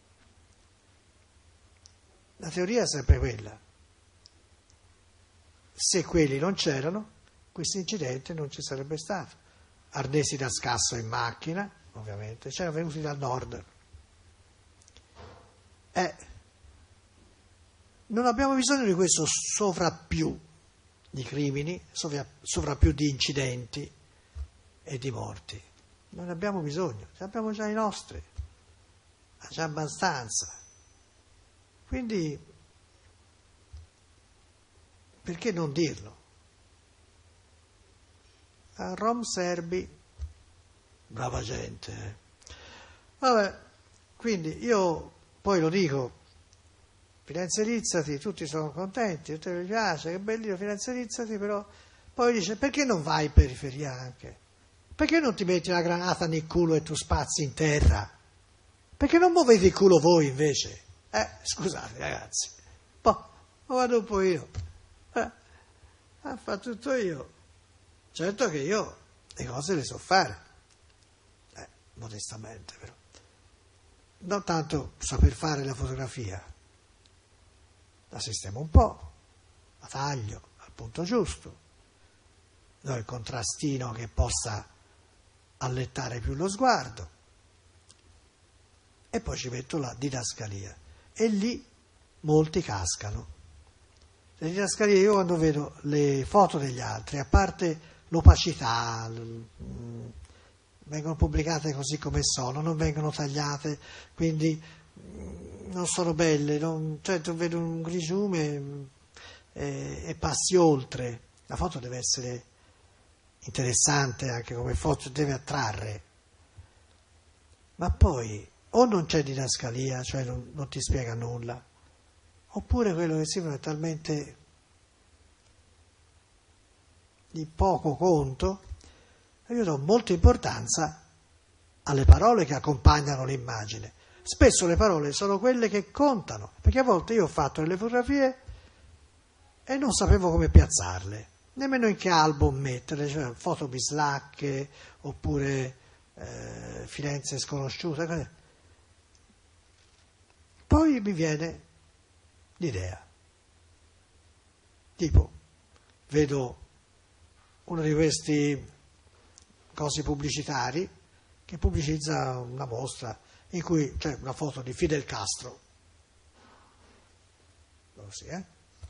la teoria è sempre quella: se quelli non c'erano, questo incidente non ci sarebbe stato. Arnesi da scasso in macchina, ovviamente, c'erano venuti dal nord. Eh, non abbiamo bisogno di questo sovrappiù di crimini, sovrappiù di incidenti e di morti. Non ne abbiamo bisogno, ne abbiamo già i nostri, già abbastanza. Quindi, perché non dirlo? A rom serbi, brava gente. Eh. Vabbè, quindi io poi lo dico, Firenze Rizzati, tutti sono contenti, tutti mi piace, che bellino Firenze Rizzati, però poi dice perché non vai in periferia anche? Perché non ti metti una granata nel culo e tu spazi in terra? Perché non muovete il culo voi invece? Eh, scusate ragazzi, poi vado un po' io, eh, ah, fa tutto io. Certo che io le cose le so fare, eh, modestamente però. Non tanto saper fare la fotografia, la sistemo un po', la taglio al punto giusto, do il contrastino che possa allettare più lo sguardo e poi ci metto la didascalia e lì molti cascano. Le didascalie, io quando vedo le foto degli altri, a parte l'opacità, l- mh, vengono pubblicate così come sono, non vengono tagliate, quindi mh, non sono belle, non, cioè tu vedi un grisume mh, e, e passi oltre. La foto deve essere interessante anche come foto, deve attrarre, ma poi o non c'è didascalia, cioè non, non ti spiega nulla, oppure quello che si fa è talmente di poco conto. Io do molta importanza alle parole che accompagnano l'immagine. Spesso le parole sono quelle che contano, perché a volte io ho fatto delle fotografie e non sapevo come piazzarle, nemmeno in che album metterle, cioè foto bislacche oppure eh, Firenze sconosciuta. Così. Poi mi viene l'idea, tipo vedo uno di questi cosi pubblicitari che pubblicizza una mostra in cui c'è una foto di Fidel Castro, così, eh?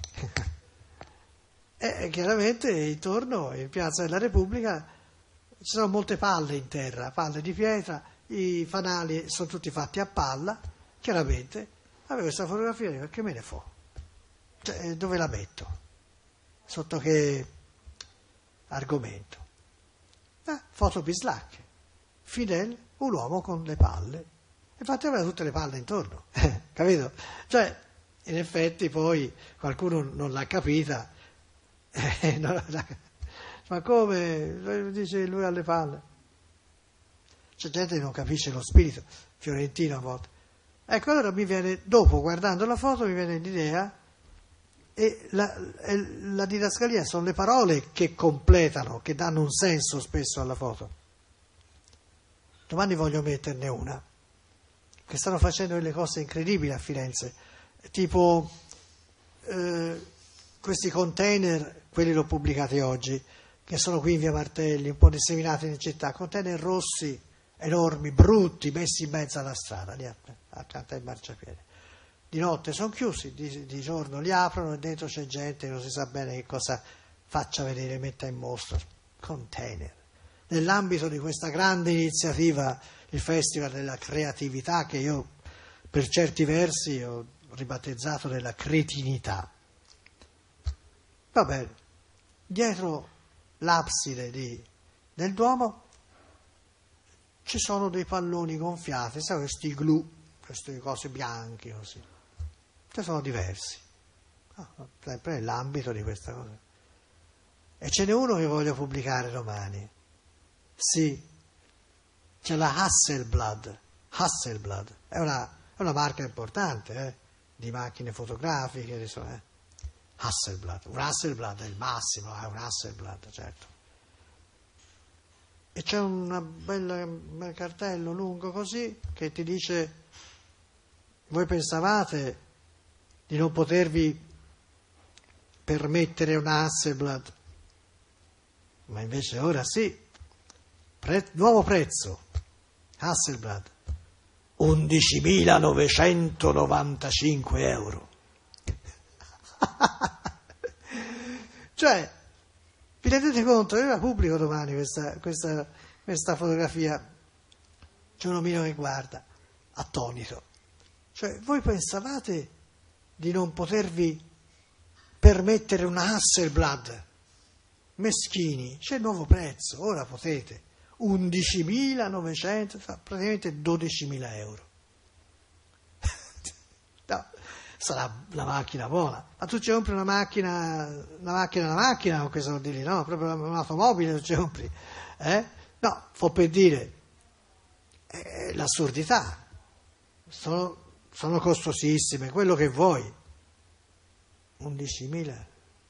E chiaramente intorno in Piazza della Repubblica ci sono molte palle in terra, palle di pietra, i fanali sono tutti fatti a palla, chiaramente avevo questa fotografia e dico, che me ne fo? Cioè, dove la metto? Sotto che argomento? Ah, foto bislacche, Fidel, un uomo con le palle, infatti aveva tutte le palle intorno, capito? Cioè, in effetti poi qualcuno non l'ha capita, eh, non l'ha, ma come dice lui alle palle? C'è gente che non capisce lo spirito fiorentino a volte. Ecco, allora mi viene, dopo guardando la foto mi viene l'idea, e la, la didascalia sono le parole che completano, che danno un senso spesso alla foto. Domani voglio metterne una, che stanno facendo delle cose incredibili a Firenze, tipo eh, questi container, quelli l'ho pubblicati oggi, che sono qui in via Martelli, un po' disseminati in città, container rossi, enormi, brutti, messi in mezzo alla strada, lì accanto ai marciapiedi. Di notte sono chiusi, di, di giorno li aprono e dentro c'è gente che non si sa bene che cosa faccia vedere, metta in mostra. Container. Nell'ambito di questa grande iniziativa, il Festival della Creatività, che io per certi versi ho ribattezzato della cretinità. Va bene, dietro l'abside di, del Duomo ci sono dei palloni gonfiati, sai, questi glue, queste cose bianche così. Ce sono diversi, oh, sempre nell'ambito di questa cosa. E ce n'è uno che voglio pubblicare domani. Sì, c'è la Hasselblad. Hasselblad è una, è una marca importante eh, di macchine fotografiche. Eh. Hasselblad, un Hasselblad è il massimo, è un Hasselblad, certo. E c'è una bella, un bel cartello lungo così che ti dice: voi pensavate di non potervi permettere una Hasselblad, ma invece ora sì. Pre- nuovo prezzo Hasselblad undicimilanovancentonovantacinque euro. Cioè, vi rendete conto? Io la pubblico domani questa, questa, questa fotografia. C'è un omino che guarda attonito. Cioè, voi pensavate di non potervi permettere una Hasselblad? Meschini, c'è il nuovo prezzo, ora potete. undicimilanovecento, praticamente dodicimila euro. No, sarà la macchina buona, ma tu ci compri una macchina, una macchina, una macchina con quei soldi lì, no? Proprio un'automobile tu ci compri, eh? No, fu per dire, eh, l'assurdità, sono, sono costosissime, quello che vuoi, undicimila,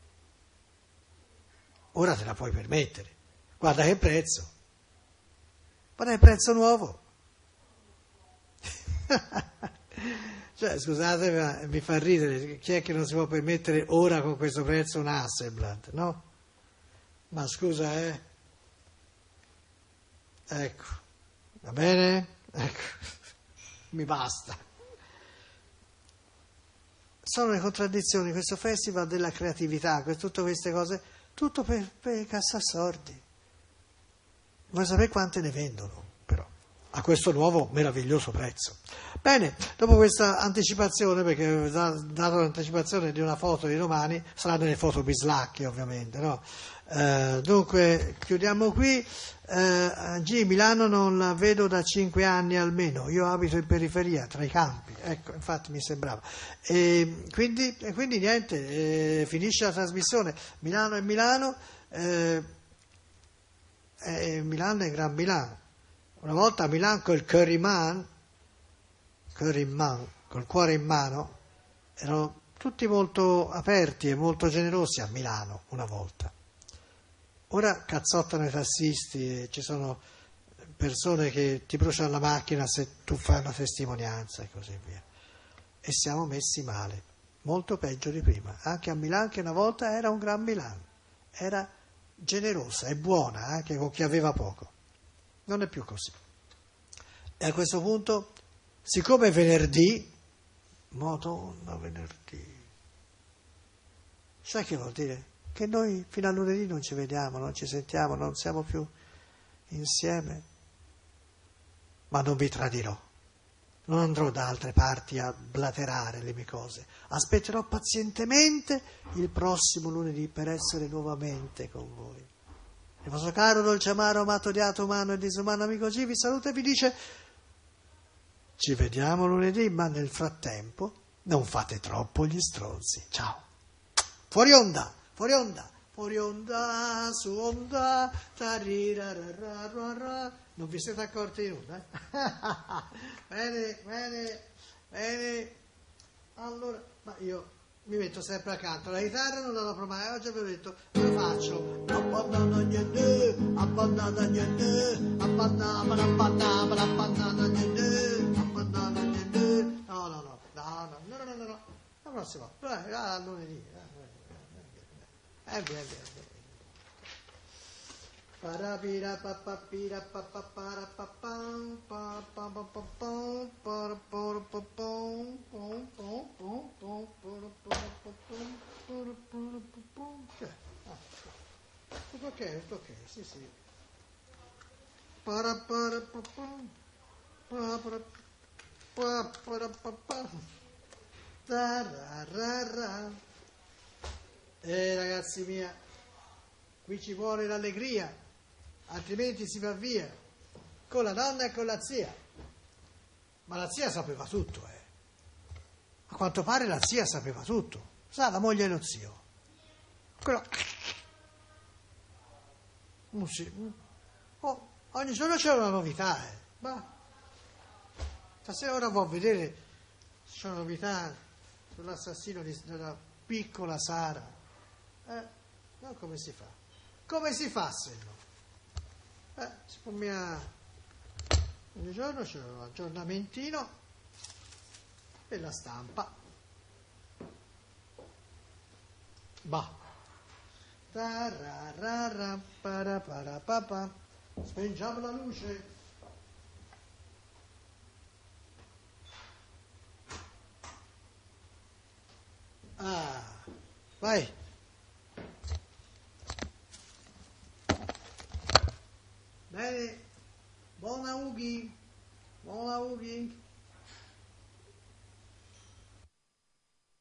ora te la puoi permettere, guarda che prezzo. Guarda il prezzo nuovo. Cioè, scusate, ma mi fa ridere. Chi è che non si può permettere ora con questo prezzo un Hasselblad, no? Ma scusa, eh? Ecco, va bene? Ecco, mi basta. sono le contraddizioni, questo festival della creatività, tutte queste cose, tutto per, per cassasordi. Vuoi sapere quante ne vendono, però, a questo nuovo meraviglioso prezzo. Bene, dopo questa anticipazione, perché dato l'anticipazione di una foto di domani, saranno le foto bislacche ovviamente, no? Eh, dunque, chiudiamo qui. Eh, G, Milano non la vedo da cinque anni almeno, io abito in periferia, tra i campi, ecco, infatti mi sembrava. E quindi, e quindi niente, eh, finisce la trasmissione. Milano è Milano, eh, eh, Milano è Gran Milano. Una volta a Milano col cœur in man, cœur in man, col cuore in mano, erano tutti molto aperti e molto generosi a Milano una volta. Ora cazzottano i tassisti e ci sono persone che ti bruciano la macchina se tu fai una testimonianza e così via. E siamo messi male, molto peggio di prima. Anche a Milano, che una volta era un gran Milano, era generosa e buona anche con chi aveva poco. Non è più così. E a questo punto, siccome è venerdì, Madonna venerdì, sai che vuol dire? Che noi fino a lunedì non ci vediamo, non ci sentiamo, non siamo più insieme. Ma non vi tradirò, non andrò da altre parti a blaterare le mie cose. Aspetterò pazientemente il prossimo lunedì per essere nuovamente con voi. Il vostro caro, dolce, amaro, amato, odiato, umano e disumano amico G vi saluta e vi dice: ci vediamo lunedì, ma nel frattempo non fate troppo gli stronzi. Ciao. Fuori onda! Fuori onda, fuori onda, su onda, tarirarararara. Non vi siete accorti di nulla, eh? Bene, bene, bene. Allora, ma io mi metto sempre accanto. La chitarra non la provo mai, oggi vi ho detto, lo faccio. Abbandona niente, abbandona niente, abbandona, abbandona, abbandona niente, abbandona niente. No, no, no, no, no, no, no, no. La prossima, dai, a lunedì. Eh, via, via, via. Parapira papapira papapara papam papam papam para para papam pom pom pom pom para para papam para para papam. Tutto ok, tutto ok, sì sì. Para para papam para para para papam. Tararara. Eh ragazzi mia, qui ci vuole l'allegria, altrimenti si va via con la nonna e con la zia. Ma la zia sapeva tutto, eh. A quanto pare la zia sapeva tutto. Sa, la moglie e lo zio. Quello... Oh, sì. Oh, ogni giorno c'è una novità, eh. Ma stasera ora vuol vedere se c'è una novità sull'assassino di, della piccola Sara. Eh, no, come si fa? Come si fa se no? Eh, siccome mia... ogni giorno c'è un aggiornamentino e la stampa. Bah. Tararara, para para papa. Spengiamo la luce. Ah, vai. Bene, buona Ughi, buona Ughi.